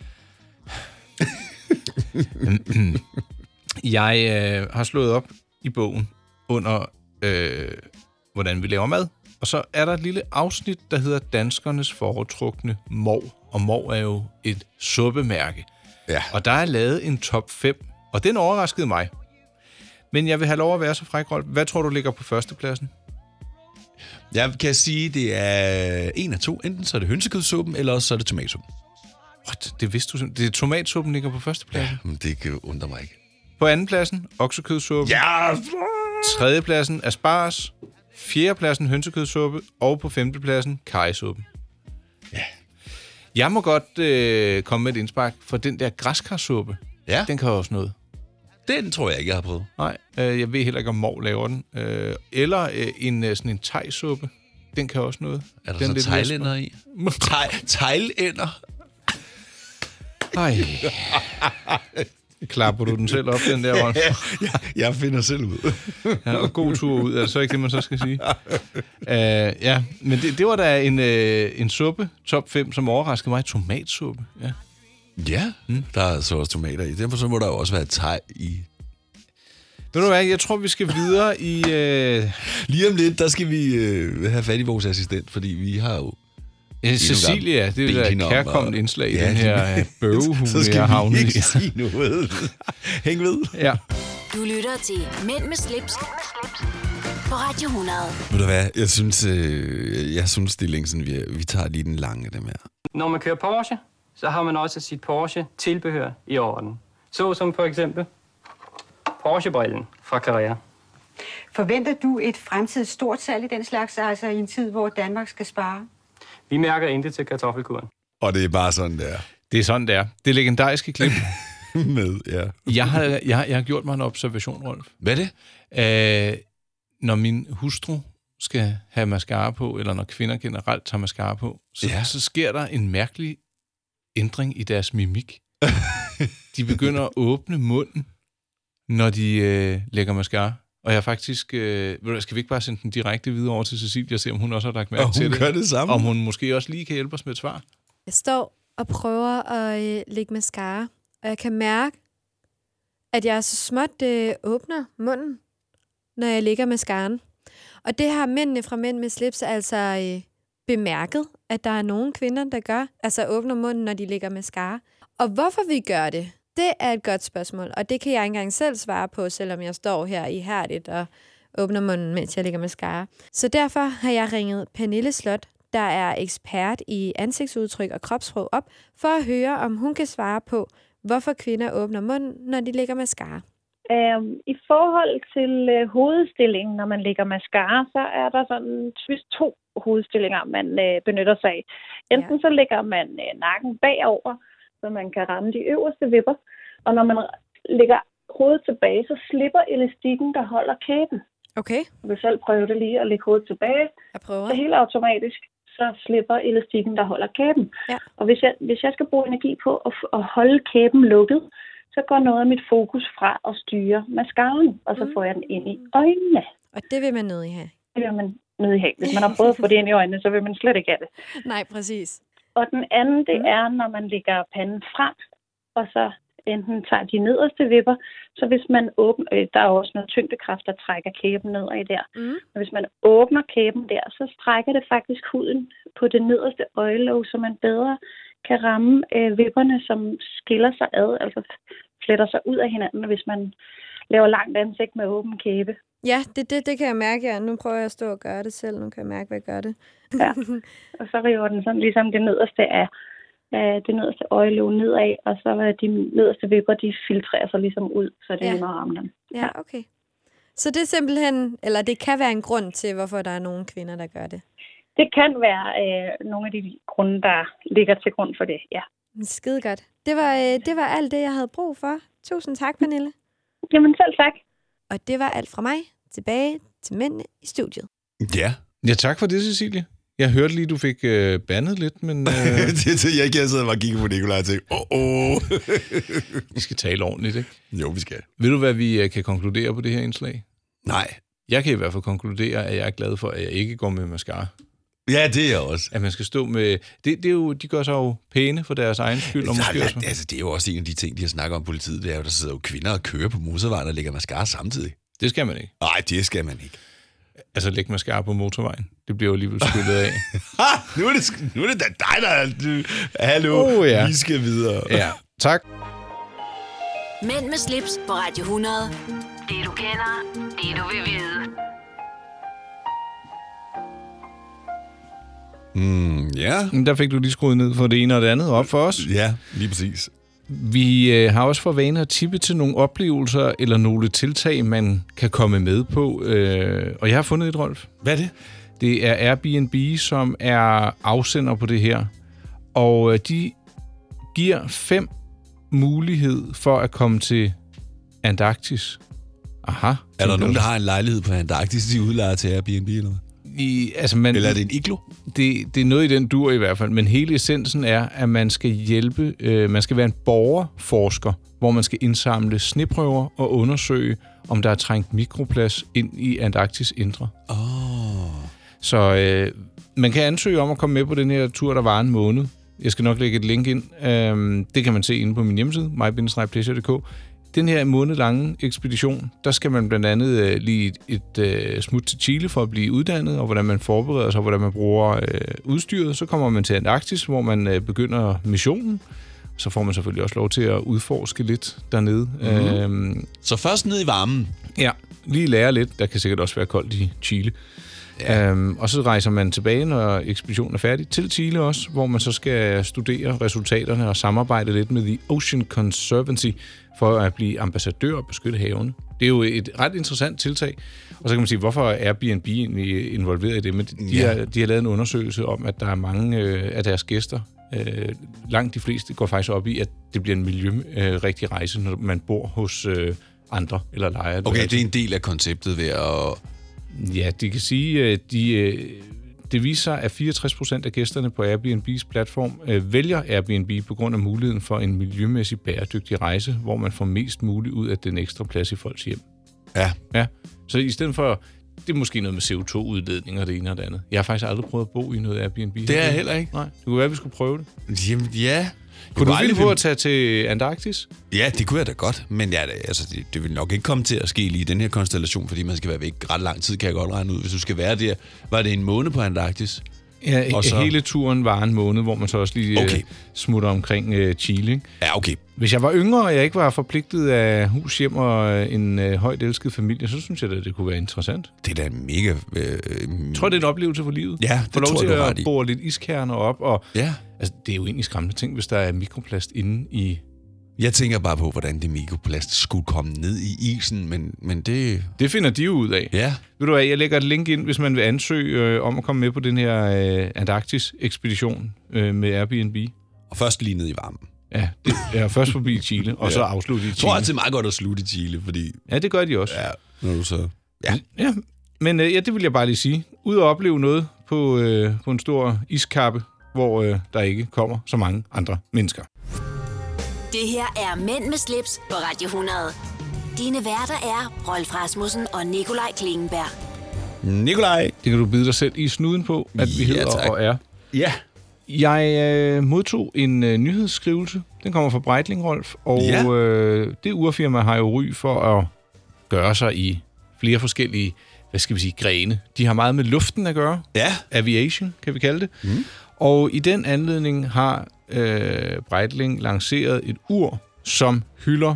Jeg har slået op i bogen under, hvordan vi laver mad. Og så er der et lille afsnit, der hedder Danskernes foretrukne mov. Og mov er jo et suppemærke. Ja. Og der er lavet en top 5, og den overraskede mig. Men jeg vil have lov at være så fræk, Rolf. Hvad tror du ligger på førstepladsen? Jeg kan sige, det er en af to. Enten så er det hønsekødssuppen, eller så er det tomatsuppen. What? Det vidste du simpelthen. Det er tomatsuppen ligger på førstepladsen? Ja, men det kan undre mig ikke. På andenpladsen, oksekødssuppe. Ja! Tredjepladsen, asparges. Fjerdepladsen, hønsekødssuppe. Og på femtepladsen, karrysuppen. Ja. Jeg må godt komme med et indspark, for den der græskarsuppe, den kan også noget. Den tror jeg ikke, jeg har prøvet. Nej, jeg ved heller ikke, om mor laver den. Eller sådan en thai-suppe. Den kan også noget. Er der den så thailænder i? Thailænder? Ej. Klapper du den selv op, den der, Rolf? Jeg finder selv ud. Ja, og god tur ud. Er det så ikke det, man så skal sige? Ja, men det var da en suppe, top 5, som overraskede mig. Tomatsuppe, ja. Ja, der er så også tomater i. Derfor så må der jo også være thai i. Ved du hvad, jeg tror, vi skal videre i... Lige om lidt, der skal vi have fat i vores assistent, fordi vi har jo... Cecilia, det er et kærkommet indslag i den her bøvehue, jeg har havnet i. Så skal vi ikke sige noget. Hæng ved. Ja. Du lytter til Mænd med slips på Radio 100. Ved du hvad, jeg synes det er længe siden, vi tager lige den lange af dem her. Når man kører Porsche, så har man også sit Porsche-tilbehør i orden. Så som for eksempel Porsche-brillen fra Carrera. Forventer du et fremtidigt stort salg i den slags, altså i en tid, hvor Danmark skal spare? Vi mærker intet til kartoffelkuren. Og det er bare sådan, der. Det er sådan, det er. Det legendariske klip. Med, ja. Jeg har gjort mig en observation, Rolf. Hvad er det? Når min hustru skal have mascara på, eller når kvinder generelt tager mascara på, så sker der en mærkelig ændring i deres mimik. De begynder at åbne munden, når de lægger mascara. Og jeg faktisk... skal vi ikke bare sende den direkte videre over til Cecilie og se, om hun også har lagt mærke til det? Og hun gør det samme. Om hun måske også lige kan hjælpe os med et svar. Jeg står og prøver at lægge mascara, og jeg kan mærke, at jeg så småt åbner munden, når jeg lægger mascaraen. Og det har mændene fra Mænd med slips altså bemærket, at der er nogle kvinder, der gør, altså åbner munden, når de lægger mascara. Og hvorfor vi gør det, det er et godt spørgsmål, og det kan jeg ikke engang selv svare på, selvom jeg står her ihærdigt og åbner munden, mens jeg lægger mascara. Så derfor har jeg ringet Pernille Slot, der er ekspert i ansigtsudtryk og kropssprog, op, for at høre, om hun kan svare på, hvorfor kvinder åbner munden, når de lægger mascara. I forhold til hovedstillingen, når man lægger mascara, så er der sådan typisk 2 hovedstillinger, man benytter sig af. Enten så lægger man nakken bagover, så man kan ramme de øverste vipper, og når man lægger hovedet tilbage, så slipper elastikken, der holder kæben. Okay. Jeg vil selv prøve det lige at lægge hovedet tilbage. Jeg prøver. Så helt automatisk, så slipper elastikken, der holder kæben. Ja. Og hvis jeg skal bruge energi på at holde kæben lukket, så går noget af mit fokus fra at styre mascaraen, og så får jeg den ind i øjnene. Og det vil man nødig have. Det vil man nødig have. Hvis man har prøvet at få det ind i øjnene, så vil man slet ikke have det. Nej, præcis. Og den anden, det er, når man lægger panden frem, og så enten tager de nederste vipper, så hvis man åbner, der er også noget tyngdekraft, der trækker kæben nedad der. Og hvis man åbner kæben der, så strækker det faktisk huden på det nederste øjelåg, så man bedre kan ramme vipperne, som skiller sig ad, altså fletter sig ud af hinanden, hvis man laver langt ansigt med åben kæbe. Ja, det kan jeg mærke. Ja. Nu prøver jeg at stå og gøre det selv. Nu kan jeg mærke, hvad jeg gør det. Ja, og så river den sådan ligesom det nederste af det nederste øjelåg nedad, og så de nederste vipper, de filtrerer sig ligesom ud, så det er nemmere at ramme dem. Ja, okay. Så det er simpelthen, eller det kan være en grund til, hvorfor der er nogle kvinder, der gør det? Det kan være nogle af de grunde, der ligger til grund for det, ja. Skide godt. Det var alt det, jeg havde brug for. Tusind tak, Pernille. Jamen selv tak. Og det var alt fra mig. Tilbage til mændene i studiet. Ja. Ja, tak for det, Cecilie. Jeg hørte lige, du fik bandet lidt, men... Jeg ikke sidde og kigge på Nikolaj og tænke, Vi skal tale ordentligt, ikke? Jo, vi skal. Ved du, hvad vi kan konkludere på det her indslag? Nej. Jeg kan i hvert fald konkludere, at jeg er glad for, at jeg ikke går med mascara. Ja, det er jeg også. At man skal stå med... Det er jo, de gør sig jo pæne for deres egen skyld. Og måske også. Altså, det er jo også en af de ting, de har snakket om politiet. Det er jo, der sidder jo kvinder og kører på motorvejen og lægger mascara samtidig. Det skal man ikke. Nej, det skal man ikke. Altså, lægge mascara på motorvejen. Det bliver jo alligevel skyllet af. nu er det da dig, der... Hallo, ja. Vi skal videre. Ja, tak. Mænd med slips på Radio 100. Det du kender, det du vil vide. Ja. Der fik du lige skruet ned for det ene og det andet op for os. Ja, lige præcis. Vi har også for vane at tippe til nogle oplevelser eller nogle tiltag, man kan komme med på. Og jeg har fundet et, Rolf. Hvad er det? Det er Airbnb, som er afsender på det her. Og de giver 5 mulighed for at komme til Antarktis. Aha. Er der nogen, der har en lejlighed på Antarktis, de udlejer til Airbnb eller noget? Eller er det en iglo? Det er noget i den dur i hvert fald, men hele essensen er, at man skal hjælpe, man skal være en borgerforsker, hvor man skal indsamle sneprøver og undersøge, om der er trængt mikroplads ind i Antarktis indre. Så man kan ansøge om at komme med på den her tur, der var en måned. Jeg skal nok lægge et link ind. Det kan man se inde på min hjemmeside, my-pleasure.dk. Den her månedlange ekspedition, der skal man blandt andet lige et smut til Chile for at blive uddannet, og hvordan man forbereder sig, og hvordan man bruger udstyret. Så kommer man til Antarktis, hvor man begynder missionen. Så får man selvfølgelig også lov til at udforske lidt dernede. Så først ned i varmen? Ja, lige lære lidt. Der kan sikkert også være koldt i Chile. Ja. Og så rejser man tilbage, når ekspeditionen er færdig, til Chile også, hvor man så skal studere resultaterne og samarbejde lidt med The Ocean Conservancy for at blive ambassadør og beskytte havene. Det er jo et ret interessant tiltag. Og så kan man sige, hvorfor er Airbnb egentlig involveret i det? Men de har lavet en undersøgelse om, at der er mange af deres gæster, langt de fleste går faktisk op i, at det bliver en miljørigtig rejse, når man bor hos andre eller lejer. Okay, det er en del af konceptet ved at... Ja, de kan sige, at det viser sig, at 64% af gæsterne på Airbnb's platform vælger Airbnb på grund af muligheden for en miljømæssig bæredygtig rejse, hvor man får mest muligt ud af den ekstra plads i folks hjem. Ja. Så i stedet for, det er måske noget med CO2-udledning og det ene og det andet. Jeg har faktisk aldrig prøvet at bo i noget Airbnb. Det er jeg heller ikke. Nej, det kunne være, at vi skulle prøve det. Jamen, ja. Kunne du finde på at tage til Antarktis? Ja, det kunne jeg da godt, men det vil nok ikke komme til at ske lige i den her konstellation, fordi man skal være væk ret lang tid, kan jeg godt regne ud. Hvis du skal være der, var det en måned på Antarktis? Ja, og så... hele turen var en måned, hvor man så også lige smutter omkring Chile. Ikke? Ja, okay. Hvis jeg var yngre, og jeg ikke var forpligtet af hus, hjem og en højt elsket familie, så synes jeg, at det kunne være interessant. Det er da mega... Jeg tror, det er en oplevelse for livet. Ja, det tror jeg, du har ret i. Få lov til at bore lidt iskerner op, og altså, det er jo egentlig skræmmende ting, hvis der er mikroplast inde i... Jeg tænker bare på, hvordan det mikroplast skulle komme ned i isen, men det... Det finder de jo ud af. Ja. Ved du hvad, jeg lægger et link ind, hvis man vil ansøge om at komme med på den her Antarktis-ekspedition med Airbnb. Og først lige ned i varmen. Ja, det er først forbi Chile, og så afslutte i Chile. Jeg tror altid, det er meget godt at slutte i Chile, fordi... Ja, det gør de også. Ja, når du så... Ja, men det vil jeg bare lige sige. Ud og opleve noget på en stor iskappe, hvor der ikke kommer så mange andre mennesker. Det her er Mænd med slips på Radio 100. Dine værter er Rolf Rasmussen og Nikolaj Klingenberg. Nikolaj! Det kan du bide dig selv i snuden på, at vi hedder og er. Ja. Jeg modtog en nyhedsskrivelse. Den kommer fra Breitling, Rolf. Og det urfirma har jo ry for at gøre sig i flere forskellige, grene. De har meget med luften at gøre. Ja. Aviation, kan vi kalde det. Mm. Og i den anledning har Breitling lanceret et ur, som hylder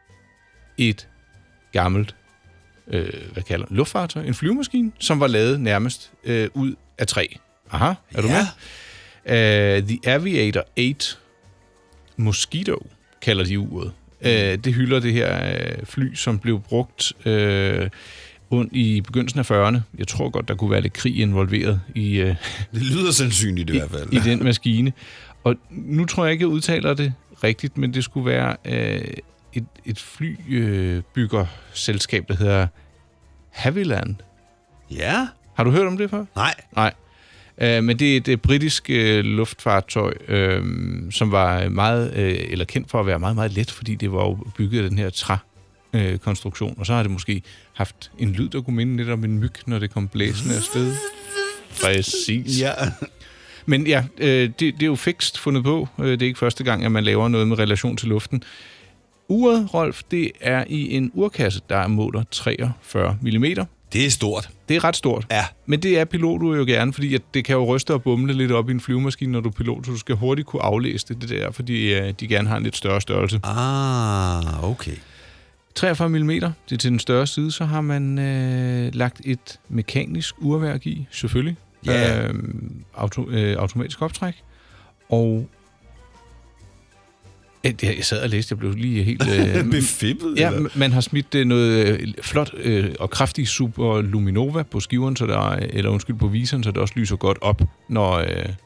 et gammelt luftfartøj, en flyvemaskine, som var lavet nærmest ud af træ. Aha, er du med? The Aviator 8 Mosquito kalder de uret. Det hylder det her fly, som blev brugt i begyndelsen af 40'erne. Jeg tror godt, der kunne være lidt krig involveret i... det lyder sandsynligt i hvert fald. I den maskine. Og nu tror jeg ikke, jeg udtaler det rigtigt, men det skulle være et flybyggerselskab, der hedder Havilland. Ja. Har du hørt om det før? Nej. Men det er et britisk luftfartøj, som var meget, eller kendt for at være meget, meget let, fordi det var jo bygget af den her trækonstruktion. Og så har det måske haft en lyd, der kunne minde lidt om en myg, når det kom blæsende afsted. Præcis. Ja. Men ja, det er jo fikst fundet på. Det er ikke første gang, at man laver noget med relation til luften. Uret, Rolf, det er i en urkasse, der måler 43 mm. Det er stort. Det er ret stort. Ja. Men det er piloter jo gerne, fordi at det kan jo ryste og bumle lidt op i en flyvemaskine, når du er pilot, så du skal hurtigt kunne aflæse det der, fordi de gerne har en lidt større størrelse. Ah, okay. 43 mm, det er til den større side, så har man lagt et mekanisk urværk i, selvfølgelig. Ja. Automatisk optræk. Og jeg sad og læste, jeg blev lige helt... befippet? Ja, man har smidt noget flot og kraftig superluminova på skiveren, på viseren, så det også lyser godt op, når det er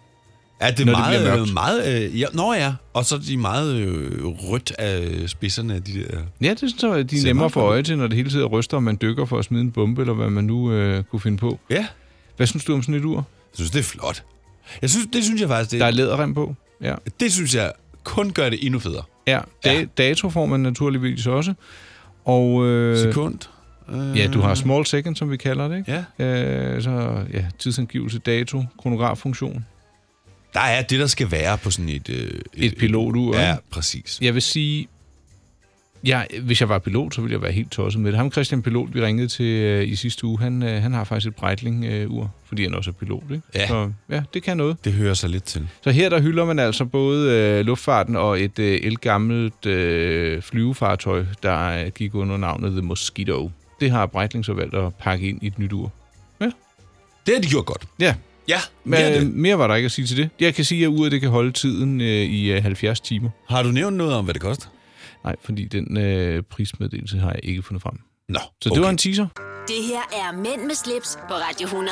og så er de meget rødt af spidserne. De der. Ja, det synes jeg, de er nemmere for øje til, når det hele tiden ryster, og man dykker for at smide en bombe, eller hvad man nu kunne finde på. Ja. Hvad synes du om sådan et ur? Jeg synes, det er flot. Det synes jeg faktisk... Der er læderrem på. Ja. Det synes jeg kun gør det endnu federe. Ja, dato får man naturligvis også. Og, sekund. Ja, du har small second, som vi kalder det, ikke? Ja. Tidsangivelse, dato, kronograffunktion. Der er det, der skal være på sådan et pilotur. Ja, præcis. Jeg vil sige, hvis jeg var pilot, så ville jeg være helt tosset med det. Ham Christian Pilot, vi ringede til i sidste uge, han har faktisk et Breitling-ur, fordi han også er pilot, ikke? Ja. Så ja, det kan noget. Det hører sig lidt til. Så her der hylder man altså både luftfarten og et elgammelt flyvefartøj, der gik under navnet The Mosquito. det har Breitling så valgt at pakke ind i et nyt ur. Ja. Det har de gjort godt. Ja. Ja, mere var der ikke at sige til det. Jeg kan sige, at uret det kan holde tiden i 70 timer. Har du nævnt noget om, hvad det koster? Nej, fordi den prismeddelelse har jeg ikke fundet frem. Nå, så det var en teaser. Det her er Mænd med slips på Radio 100.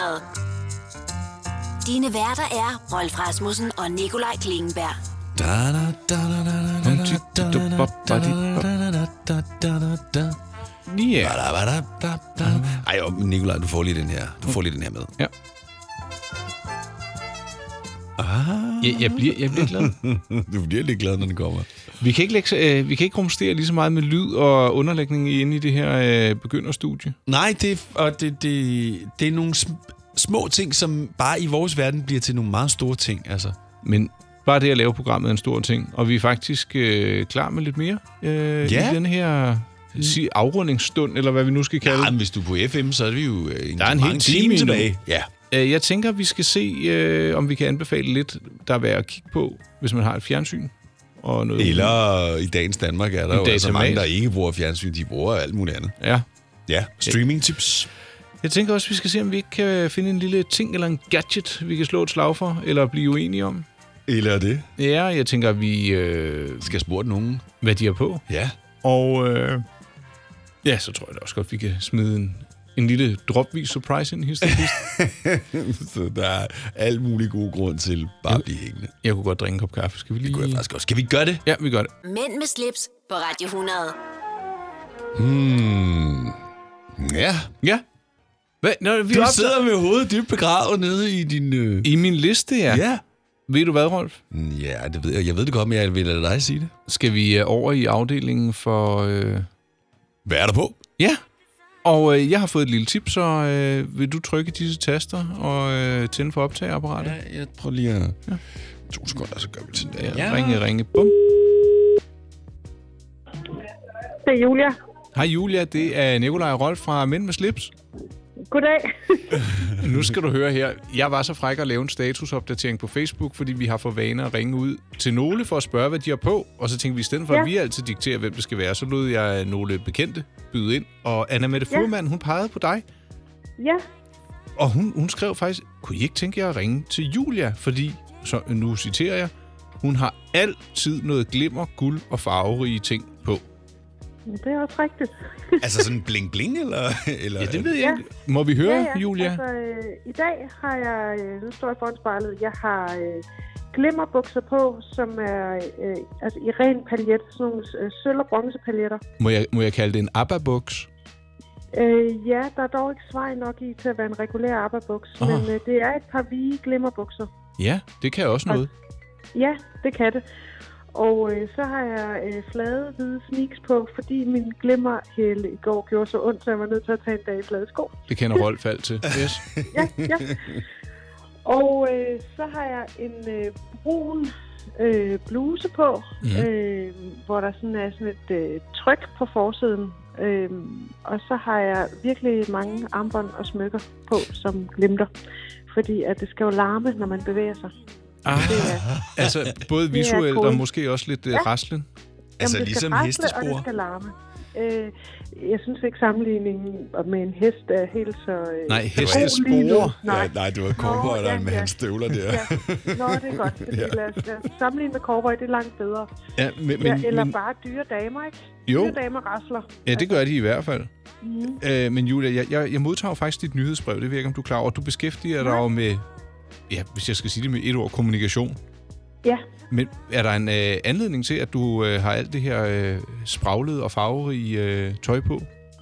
Dine værter er Rolf Rasmussen og Nikolaj Klingenberg. Ej, Nikolaj, du får lige den her med. Ja. Jeg bliver glad. Du bliver lidt glad, når den kommer. Vi kan ikke rumstere lige så meget med lyd og underlægning inde i det her begynderstudie. Nej, det er nogle små ting, som bare i vores verden bliver til nogle meget store ting. Altså. Men bare det at lave programmet er en stor ting, og vi er faktisk klar med lidt mere i den her afrundingsstund, eller hvad vi nu skal kalde det. Ja, men hvis du er på FM, så er vi jo der er en hel time tilbage. Ja. Jeg tænker, vi skal se, om vi kan anbefale lidt, der er værd at kigge på, hvis man har et fjernsyn. Og noget eller i dagens Danmark er der jo altså mange, der ikke bruger fjernsyn, de bruger alt muligt andet. Ja. Ja, streaming-tips. Jeg tænker også, vi skal se, om vi ikke kan finde en lille ting eller en gadget, vi kan slå et slag for, eller blive uenige om. Eller det. Ja, jeg tænker, at vi skal spørge nogen, hvad de er på. Ja. Og så tror jeg da også godt, vi kan smide en lille dropvis surprise ind i historien. Så der er alt muligt god grund til bare at blive hængende. Jeg kunne godt drikke en kop kaffe. Skal vi lige... Det kunne jeg faktisk godt. Skal vi gøre det? Ja, vi gør det. Mænd med slips på Radio 100. Ja. Ja. Hvad? Nå, du sidder med hovedet dybt begravet nede i din... I min liste, ja. Ja. Ved du hvad, Rolf? Ja, det ved jeg. Jeg ved det godt, men jeg vil lade dig sige det. Skal vi over i afdelingen for... Hvad er der på? Ja. Og jeg har fået et lille tip, så vil du trykke disse taster og tænde for optageapparatet? Ja, jeg prøver lige at... Ja. 2 sekunder, så gør vi til det. Ja. Ringe. Bum. Det er Julia. Hej Julia, det er Nikolaj og Rolf fra Mænd med slips. Goddag. Nu skal du høre her. Jeg var så fræk at lave en statusopdatering på Facebook, fordi vi har for vane at ringe ud til nogle for at spørge, hvad de har på. Og så tænkte vi, i stedet for at vi altid dikterer, hvem det skal være, så lod jeg nogle bekendte byde ind. Og Anna-Mette Furman, hun pegede på dig. Ja. Og hun skrev faktisk, kunne I ikke tænke jer at ringe til Julia? Fordi, så nu citerer jeg, hun har altid noget glimmer, guld og farverige ting på. Det er også rigtigt. Altså sådan bling-bling, eller? Ja, det ved jeg ikke. Må vi høre, Julia? Altså, i dag har jeg, nu står jeg foran spejlet, jeg har glimmerbukser på, som er altså i ren paljet, sådan nogle sølv- og bronzepaljetter. Må jeg kalde det en ABBA-buks? Ja, der er dog ikke svej nok i til at være en regulær ABBA-buks, men det er et par vige glimmerbukser. Ja, det kan også noget. Ja, det kan det. Og så har jeg flade hvide sneaks på, fordi min glimmerhæle i går gjorde så ondt, så jeg var nødt til at tage en dag i flade sko. Det kender Rolf alt til. Yes. Ja. Og så har jeg en brun bluse på, hvor der sådan er sådan et tryk på forsiden. Og så har jeg virkelig mange armbånd og smykker på, som glimter. Fordi at det skal jo larme, når man bevæger sig. Altså både visuelt og måske også lidt raslen? Altså ligesom hestespor? Og det skal larme. Jeg synes ikke sammenligningen med en hest er helt så... Nej, hestespor? Nej, det var cowboyderen med hans støvler der. Ja. Nå, det er godt. Lad os sammenligne med cowboy, det er langt bedre. Ja, eller bare dyre damer, ikke? Jo. Dyre damer rasler. Ja, det gør de i hvert fald. Men Julia, jeg modtager faktisk dit nyhedsbrev, det virker, om du er klar over. Du beskæftiger dig jo med... Ja, hvis jeg skal sige det med et ord, kommunikation. Ja. Men er der en anledning til, at du har alt det her spraglede og farverige tøj på?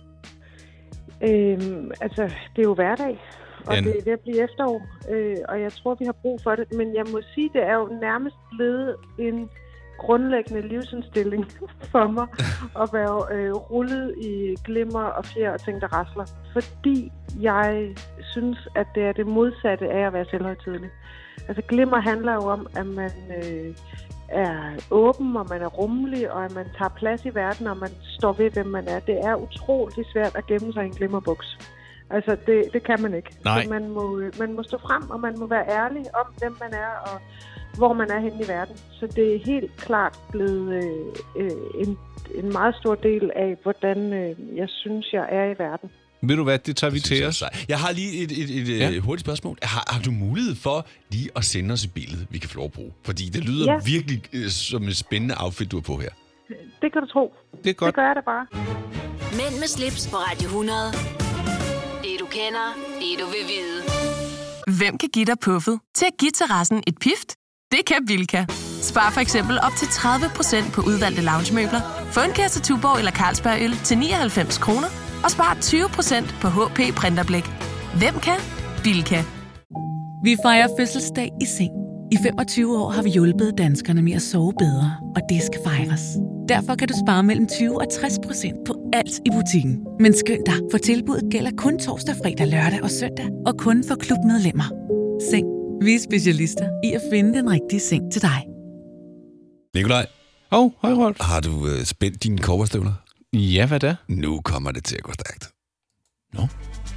Altså, det er jo hverdag, og det er ved at blive efterår, og jeg tror, vi har brug for det. Men jeg må sige, det er jo nærmest blevet en grundlæggende livsindstilling for mig at være rullet i glimmer og fjer og ting, der rasler. Fordi jeg synes, at det er det modsatte af at være selvhøjtidelig. Altså glimmer handler jo om, at man er åben, og man er rummelig, og at man tager plads i verden, og man står ved, hvem man er. Det er utroligt svært at gemme sig i en glimmerbuks. Altså, det kan man ikke. Nej. Så man må stå frem, og man må være ærlig om, hvem man er, og hvor man er henne i verden. Så det er helt klart blevet en meget stor del af, hvordan jeg synes, jeg er i verden. Ved du hvad, det tager vi til os. Jeg har lige et hurtigt spørgsmål. Har du mulighed for lige at sende os et billede, vi kan få lov at bruge? Fordi det lyder virkelig som et spændende outfit, du er på her. Det kan du tro. Det er godt. Det gør jeg da bare. Mænd med slips på Radio 100. Det du kender, det du vil vide. Hvem kan give dig puffet til at give terrassen et pift? Det kan Bilka. Spar for eksempel op til 30% på udvalgte loungemøbler. Få en kasse Tuborg eller Carlsberg-øl til 99 kroner. Og spar 20% på HP printerblæk. Hvem kan? Bilka. Vi fejrer fødselsdag i seng. I 25 år har vi hjulpet danskerne med at sove bedre, og det skal fejres. Derfor kan du spare mellem 20 og 60% på alt i butikken. Men skynd dig, for tilbuddet gælder kun torsdag, fredag, lørdag og søndag, og kun for klubmedlemmer. Seng. Vi er specialister i at finde den rigtige seng til dig. Nikolaj. Hej Rolf. Har du spændt dine cowboystøvler? Ja, hvad da? Nu kommer det til at gå stærkt. Nå.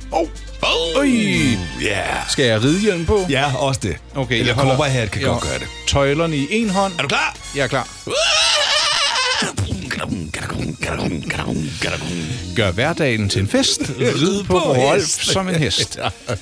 Skal jeg ridehjelm på? Ja, også det. Okay, eller cowboyhat kan godt gøre det. Tøjlerne i en hånd. Er du klar? Jeg er klar. Gør hverdagen til en fest. Rid på Rolf som en hest.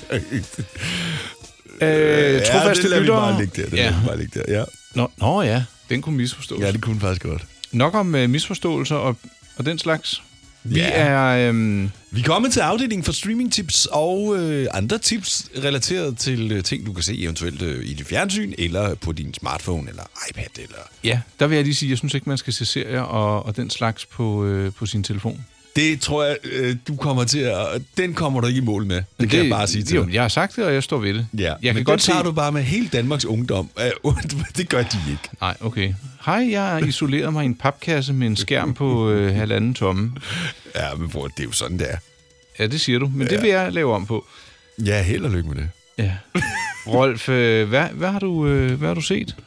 Trofaste lyttere. Det bare ligge der. Ja. Nå ja, den kunne misforstås. Ja, det kunne faktisk godt. Nok om misforståelser og den slags. Vi er kommet til afdelingen for streamingtips og andre tips relateret til ting, du kan se eventuelt i dit fjernsyn, eller på din smartphone, eller iPad. Eller... Ja, der vil jeg lige sige, jeg synes ikke, man skal se serier og den slags på sin telefon. Det tror jeg, du kommer til at... Den kommer du ikke i mål med. Det kan jeg bare sige til dig. Jeg har sagt det, og jeg står ved det. Ja, jeg men kan godt tager du bare med hele Danmarks ungdom. Det gør de ikke. Nej, okay. Hej, jeg har isoleret mig i en papkasse med en skærm på 1,5 tomme. Ja, men bror, det er jo sådan, det er. Ja, det siger du. Men det vil jeg lave om på. Ja, held og lykke med det. Ja. Rolf, hvad har du set?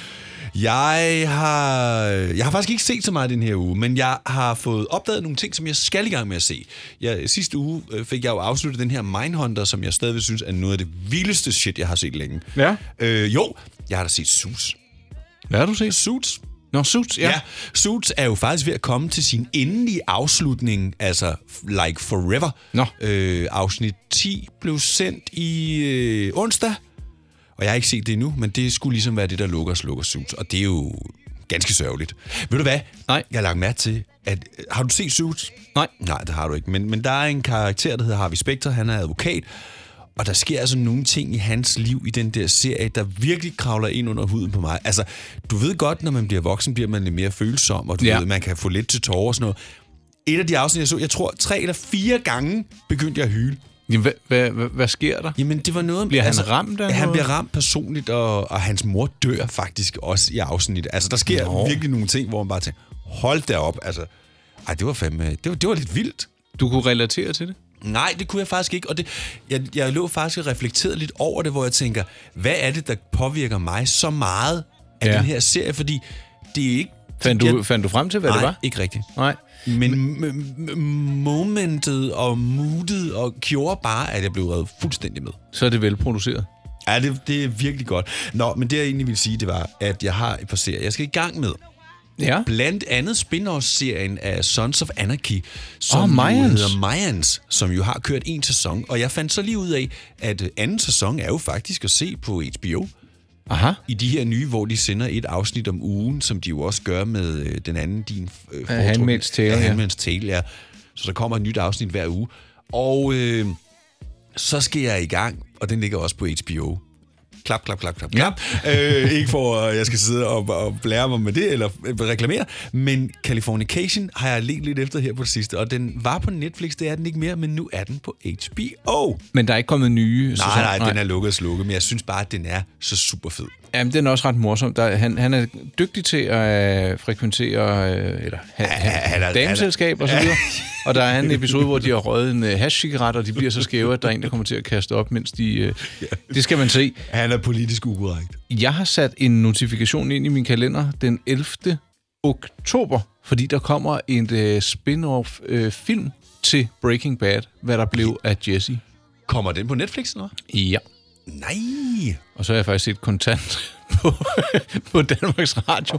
Jeg har faktisk ikke set så meget den her uge, men jeg har fået opdaget nogle ting, som jeg skal i gang med at se. Sidste uge fik jeg jo afsluttet den her Mindhunter, som jeg stadigvæk synes er noget af det vildeste shit, jeg har set længe. Ja? Jeg har da set Suits. Hvad har du set? Suits. Nå, Suits, ja. Suits er jo faktisk ved at komme til sin endelige afslutning, altså like forever. Nå. Afsnit 10 blev sendt i onsdag. Og jeg har ikke set det endnu, men det skulle ligesom være det, der lukker Suits. Og det er jo ganske sørgeligt. Ved du hvad? Nej. Jeg har lagt mærke til, at... Har du set Suits? Nej. Nej, det har du ikke. Men der er en karakter, der hedder Harvey Specter. Han er advokat. Og der sker altså nogle ting i hans liv i den der serie, der virkelig kravler ind under huden på mig. Altså, du ved godt, når man bliver voksen, bliver man lidt mere følsom, og du ved, man kan få lidt til tårer og sådan noget. Et af de afsnit, jeg så, jeg tror 3 eller 4 gange begyndte jeg at hyle. Jamen, hvad sker der? Jamen, det var noget... Bliver han ramt af Han bliver ramt personligt, og hans mor dør faktisk også i afsnit. Altså, der sker virkelig nogle ting, hvor man bare tænker, hold da op, altså... Ej, det var fandme... Det var lidt vildt. Du kunne relatere til det? Nej, det kunne jeg faktisk ikke, og jeg lå faktisk og reflekterede lidt over det, hvor jeg tænker, hvad er det, der påvirker mig så meget af den her serie, fordi det er ikke... Fandt du frem til, hvad det var? Nej, ikke rigtigt. Nej. Men momentet og moodet og gjorde bare, at jeg blev reddet fuldstændig med. Så er det velproduceret. Ja, det er virkelig godt. Nå, men det jeg egentlig vil sige, det var, at jeg har et par serier, jeg skal i gang med. Ja. Blandt andet spin-off-serien af Sons of Anarchy, som hedder Mayans, som jo har kørt 1 sæson. Og jeg fandt så lige ud af, at 2. sæson er jo faktisk at se på HBO. Aha. I de her nye, hvor de sender et afsnit om ugen, som de jo også gør med den anden, din Handmaid's Tale. Handmaid's Tale, ja. Så der kommer et nyt afsnit hver uge. Og så skal jeg i gang, og den ligger også på HBO. Klap. Ikke for, at jeg skal sidde og blære mig med det, eller reklamere, men Californication har jeg let lidt efter her på det sidste, og den var på Netflix, det er den ikke mere, men nu er den på HBO. Men der er ikke kommet nye sæsoner? Nej, den er lukket og slukket, men jeg synes bare, at den er så super fed. Jamen, den er også ret morsom. Han er dygtig til at frekventere dameselskab og så videre. Og der er en episode, hvor de har røget en hash-cigaret, og de bliver så skæve, at der er en, der kommer til at kaste op, mens de... Det skal man se. Han er politisk ukorrekt. Jeg har sat en notifikation ind i min kalender den 11. oktober, fordi der kommer en spin-off film til Breaking Bad, hvad der blev af Jesse. Kommer den på Netflix, eller? Ja. Nej. Og så har jeg faktisk set kontant på Danmarks Radio.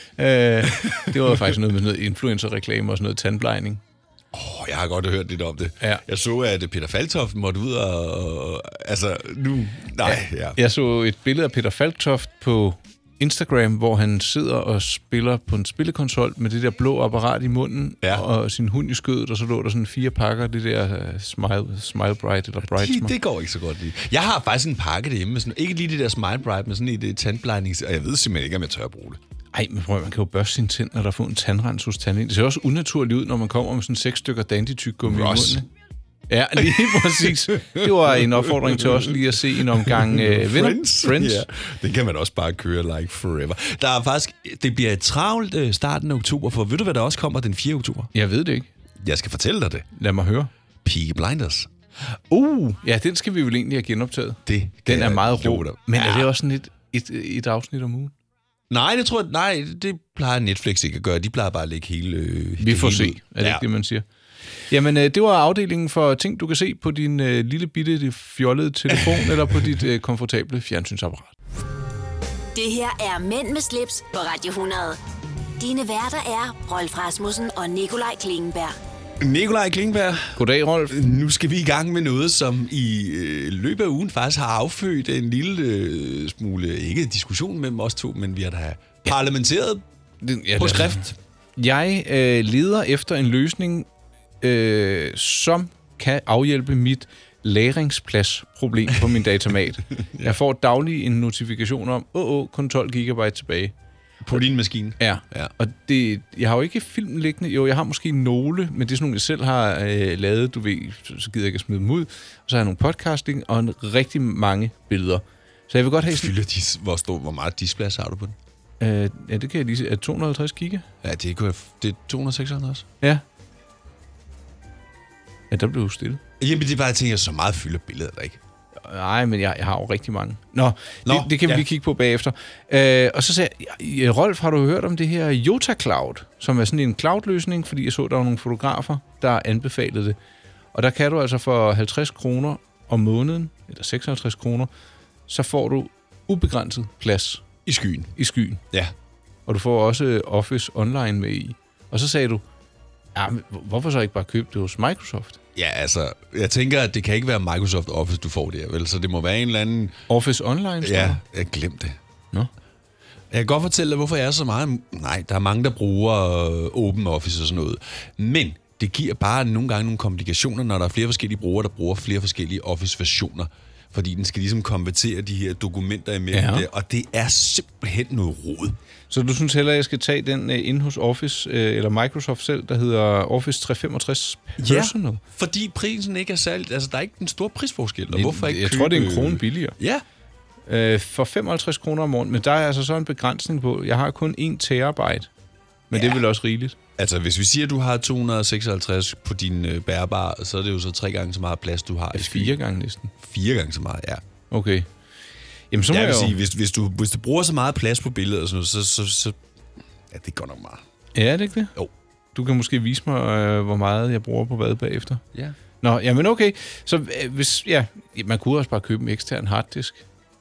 Det var faktisk noget med noget influencer-reklame og sådan noget tandplejning. Jeg har godt hørt lidt om det. Ja. Jeg så, at Peter Falktoft måtte ud og altså, nu... Nej, ja. Jeg så et billede af Peter Falktoft på Instagram, hvor han sidder og spiller på en spillekonsol med det der blå apparat i munden og sin hund i skødet, og så lå der sådan 4 pakker, det der Smile Bright eller Bright Smile. Det går ikke så godt lige. Jeg har faktisk en pakke derhjemme med sådan, ikke lige det der Smile Bright, men sådan et tandplejnings... Og jeg ved simpelthen ikke, om jeg tør at bruge det. Ej, men prøv, man kan jo børste sine tænder, der får en tandrens hos tandlægen. Det ser også unaturligt ud, når man kommer med sådan 6 stykker dandy-tyggegummi i munden. Ja, lige præcis. Det var en opfordring til os lige at se en omgang Friends. Ja, det kan man også bare køre like forever. Der er faktisk, det bliver et travlt starten af oktober, for ved du, hvad der også kommer den 4. oktober? Jeg ved det ikke. Jeg skal fortælle dig det. Lad mig høre. Peaky Blinders. Ja, den skal vi vel egentlig have genoptaget. Den er meget rå. Men er det også sådan et afsnit om ugen? Nej, det plejer Netflix ikke at gøre. De plejer bare at lægge hele... Vi får se, er det ikke det, man siger? Jamen, det var afdelingen for ting, du kan se på din lille bitte fjollede telefon eller på dit komfortable fjernsynsapparat. Det her er Mænd med slips på Radio 100. Dine værter er Rolf Rasmussen og Nikolaj Klingenberg. Nikolaj Klingenberg. Goddag, Rolf. Nu skal vi i gang med noget, som i løbet af ugen faktisk har affødt en lille smule, ikke diskussion mellem os to, men vi har da parlamenteret på skrift. Jeg leder efter en løsning, som kan afhjælpe mit lagringspladsproblem på min datamat. Jeg får daglig en notifikation om, kun 12 GB tilbage. På din maskine? Ja. Og jeg har jo ikke film liggende. Jo, jeg har måske nogle, men det er sådan nogle, jeg selv har lavet. Du ved, så gider jeg ikke at smide dem ud. Og så har jeg nogle podcasting og rigtig mange billeder. Så jeg vil godt have sådan... Hvor meget displays har du på den? Ja, det kan jeg lige se. Er 250 giga? Ja, det er 256. Ja. Ja, der blev jo stille. Jamen, det er bare, jeg tænker, så meget fylder billeder der ikke. Nej, men jeg har jo rigtig mange. Det kan vi lige kigge på bagefter. Og så sagde jeg, Rolf, har du hørt om det her Jota Cloud, som er sådan en cloud-løsning, fordi jeg så, der var nogle fotografer, der anbefalede det. Og der kan du altså for 50 kroner om måneden, eller 56 kroner, så får du ubegrænset plads. I skyen. I skyen. Ja. Og du får også Office Online med i. Og så sagde du, hvorfor så ikke bare købe det hos Microsoft? Ja, altså, jeg tænker, at det kan ikke være Microsoft Office, du får det her, vel? Så det må være en eller anden... Office Online? Ja, jeg glemte det. Nå. Jeg kan godt fortælle dig, hvorfor jeg er så meget... Nej, der er mange, der bruger Open Office og sådan noget. Men det giver bare nogle gange nogle komplikationer, når der er flere forskellige brugere, der bruger flere forskellige Office-versioner. Fordi den skal ligesom konvertere de her dokumenter imellem det, og det er simpelthen noget rod. Så du synes heller, at jeg skal tage den inde hos Office, eller Microsoft selv, der hedder Office 365 Personal? Ja, fordi prisen ikke er særligt. Altså, der er ikke den store prisforskel. Og hvorfor ikke jeg tror, det er 1 krone billigere. Ja. For 55 kroner om måneden. Men der er altså så en begrænsning på. Jeg har kun 1 terabyte. Men det er vel også rigeligt. Altså, hvis vi siger, at du har 256 på din bærbare, så er det jo så 3 gange så meget plads, du har. 4 gange næsten. 4 gange så meget, ja. Okay. Jamen, så må jeg vil sige, hvis du bruger så meget plads på billedet og sådan noget, så ja, det går nok meget. Ja, er det ikke det? Jo. Du kan måske vise mig, hvor meget jeg bruger på hvad bagefter. Ja. Nå, jamen okay. Så man kunne også bare købe en ekstern harddisk.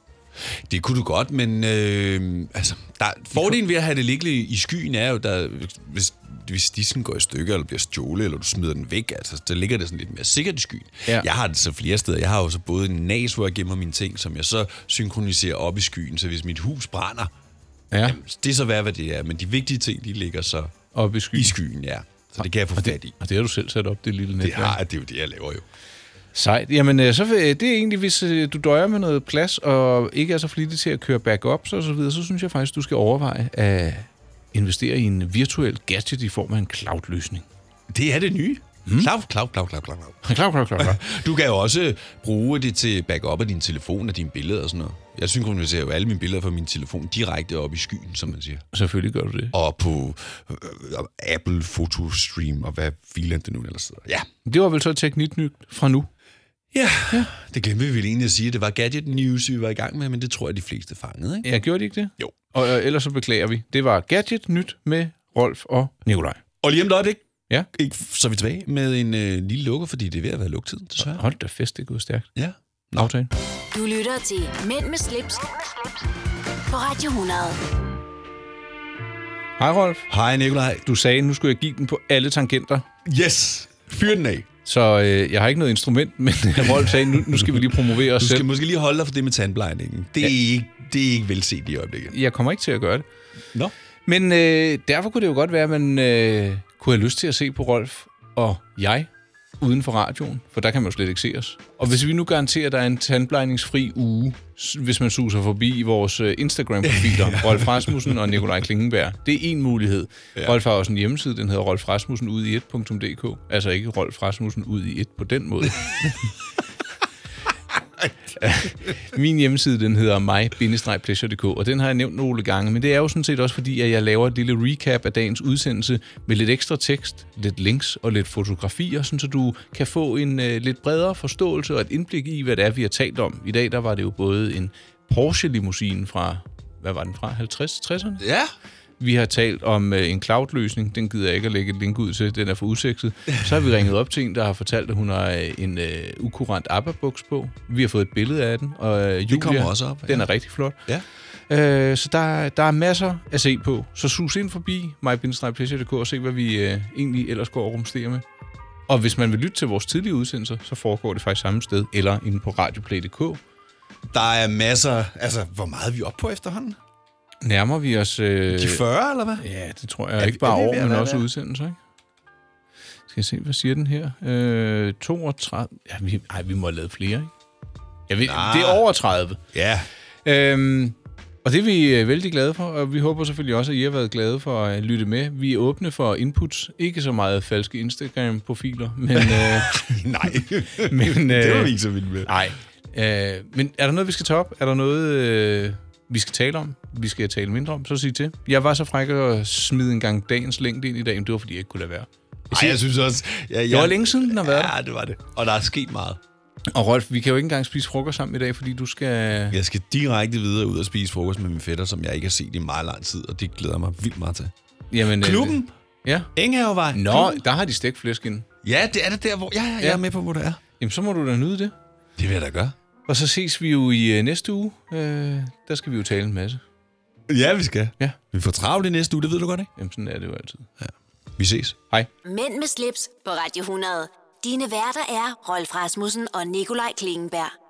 Det kunne du godt, men fordelen ved at have det liggende i skyen er jo, hvis disken går i stykker, eller bliver stjålet, eller du smider den væk, altså, så ligger det sådan lidt mere sikkert i skyen. Ja. Jeg har det så flere steder. Jeg har jo så både en NAS, hvor jeg gemmer mine ting, som jeg så synkroniserer op i skyen, så hvis mit hus brænder, jamen, det er så hvad det er. Men de vigtige ting, de ligger så op i skyen. I skyen, ja. Så det kan jeg få fat i. Og det har du selv sat op, det lille netværk. Det er jo det, jeg laver jo. Sejt. Jamen, så det er egentlig, hvis du døjer med noget plads, og ikke er så flittig til at køre backups og så videre, så synes jeg faktisk, du skal overveje at investere i en virtuel gadget i form af en cloud-løsning. Det er det nye. Cloud. Du kan jo også bruge det til backup af din telefon og dine billeder og sådan noget. Jeg synkroniserer jo alle mine billeder fra min telefon direkte op i skyen, som man siger. Selvfølgelig gør du det. Og på Apple Photostream og hvad filen det nu ellers sidder. Ja. Det var vel så tekniknyt fra nu? Ja, det glemte vi vel egentlig at sige. Det var Gadget News, vi var i gang med, men det tror jeg, de fleste fangede, ikke? Ja, gjorde de ikke det? Jo. Og ellers så beklager vi. Det var Gadget Nyt med Rolf og Nikolaj. Og lige om et øjeblik, ja. Så er vi tilbage med en lille lukker, fordi det er ved at være lukketid, desværre. Hold da fest, det er gået stærkt. Ja. Du lytter til Mænd med slips, på Radio 100. Hej Rolf. Hej Nikolaj. Du sagde, nu skulle jeg give den på alle tangenter. Yes, fyr den af. Så jeg har ikke noget instrument, men Rolf sagde, nu skal vi lige promovere os selv. Du skal måske lige holde dig for det med tandblejningen. Det er ikke velset i øjeblikket. Jeg kommer ikke til at gøre det. Nå. Men derfor kunne det jo godt være, at man kunne have lyst til at se på Rolf og jeg uden for radioen, for der kan man jo slet ikke se os. Og hvis vi nu garanterer, at der er en tandblejningsfri uge, hvis man suser forbi vores Instagram-profiler, Rolf Rasmussen og Nikolaj Klingenberg, det er en mulighed. Ja. Rolf har også en hjemmeside, den hedder Rolf Rasmussen ud i et.dk. Altså ikke Rolf Rasmussen ud i et på den måde. Min hjemmeside, den hedder mig-pleasure.dk, og den har jeg nævnt nogle gange, men det er jo sådan set også fordi, at jeg laver et lille recap af dagens udsendelse med lidt ekstra tekst, lidt links og lidt fotografier, sådan så du kan få en lidt bredere forståelse og et indblik i, hvad det er, vi har talt om. I dag, der var det jo både en Porsche-limousine fra, hvad var den fra, 50-60'erne? Ja. Vi har talt om en cloud-løsning. Den gider jeg ikke at lægge et link ud til. Den er for usekset. Så har vi ringet op til en, der har fortalt, at hun har en ukurant ABBA-buks på. Vi har fået et billede af den. Og Julia, det kommer også op. Ja. Den er rigtig flot. Ja. Så der er masser at se på. Så sus ind forbi mig-pleasure.dk og se, hvad vi egentlig ellers går og rumsterer med. Og hvis man vil lytte til vores tidlige udsendelser, så foregår det faktisk samme sted, eller inde på radioplay.dk. Der er masser... Altså, hvor meget er vi oppe på efterhånden? Nærmer vi os... De 40, eller hvad? Ja, det tror jeg. Ikke bare år, men også udsendelser, ikke? Skal jeg se, hvad siger den her? 32... Ja, vi må have lavet flere, ikke? Det er over 30. Ja. Og det er vi vældig glade for, og vi håber selvfølgelig også, at I har været glade for at lytte med. Vi er åbne for inputs. Ikke så meget falske Instagram-profiler, men... Nej, men, det var vi ikke så vildt med. Nej. Men er der noget, vi skal tage op? Er der noget... vi skal tale om, vi skal tale mindre om, så sig til. Jeg var så fræk at smide en gang dagens længde ind i dag, men det var, fordi jeg ikke kunne lade være. Jeg synes også... Det var længe siden, den har været. Ja, det var det. Og der er sket meget. Og Rolf, vi kan jo ikke engang spise frokost sammen i dag, fordi du skal... Jeg skal direkte videre ud og spise frokost med min fætter, som jeg ikke har set i meget lang tid, og det glæder mig vildt meget til. Jamen, Klubben? Ja. Enghavevej? Nå, Klubben? Der har de stegt flæsk ind. Ja, det er det der, hvor... Ja, jeg er med på, hvor det er. Jamen, så må du da nyde det. Det vil jeg da gøre. Og så ses vi jo i næste uge. Der skal vi jo tale en masse. Ja, vi skal. Ja. Vi får travlt i næste uge, det ved du godt, ikke? Jamen, sådan er det jo altid. Ja. Vi ses. Hej. Mænd med slips på Radio 100. Dine værter er Rolf Rasmussen og Nikolaj Klingenberg.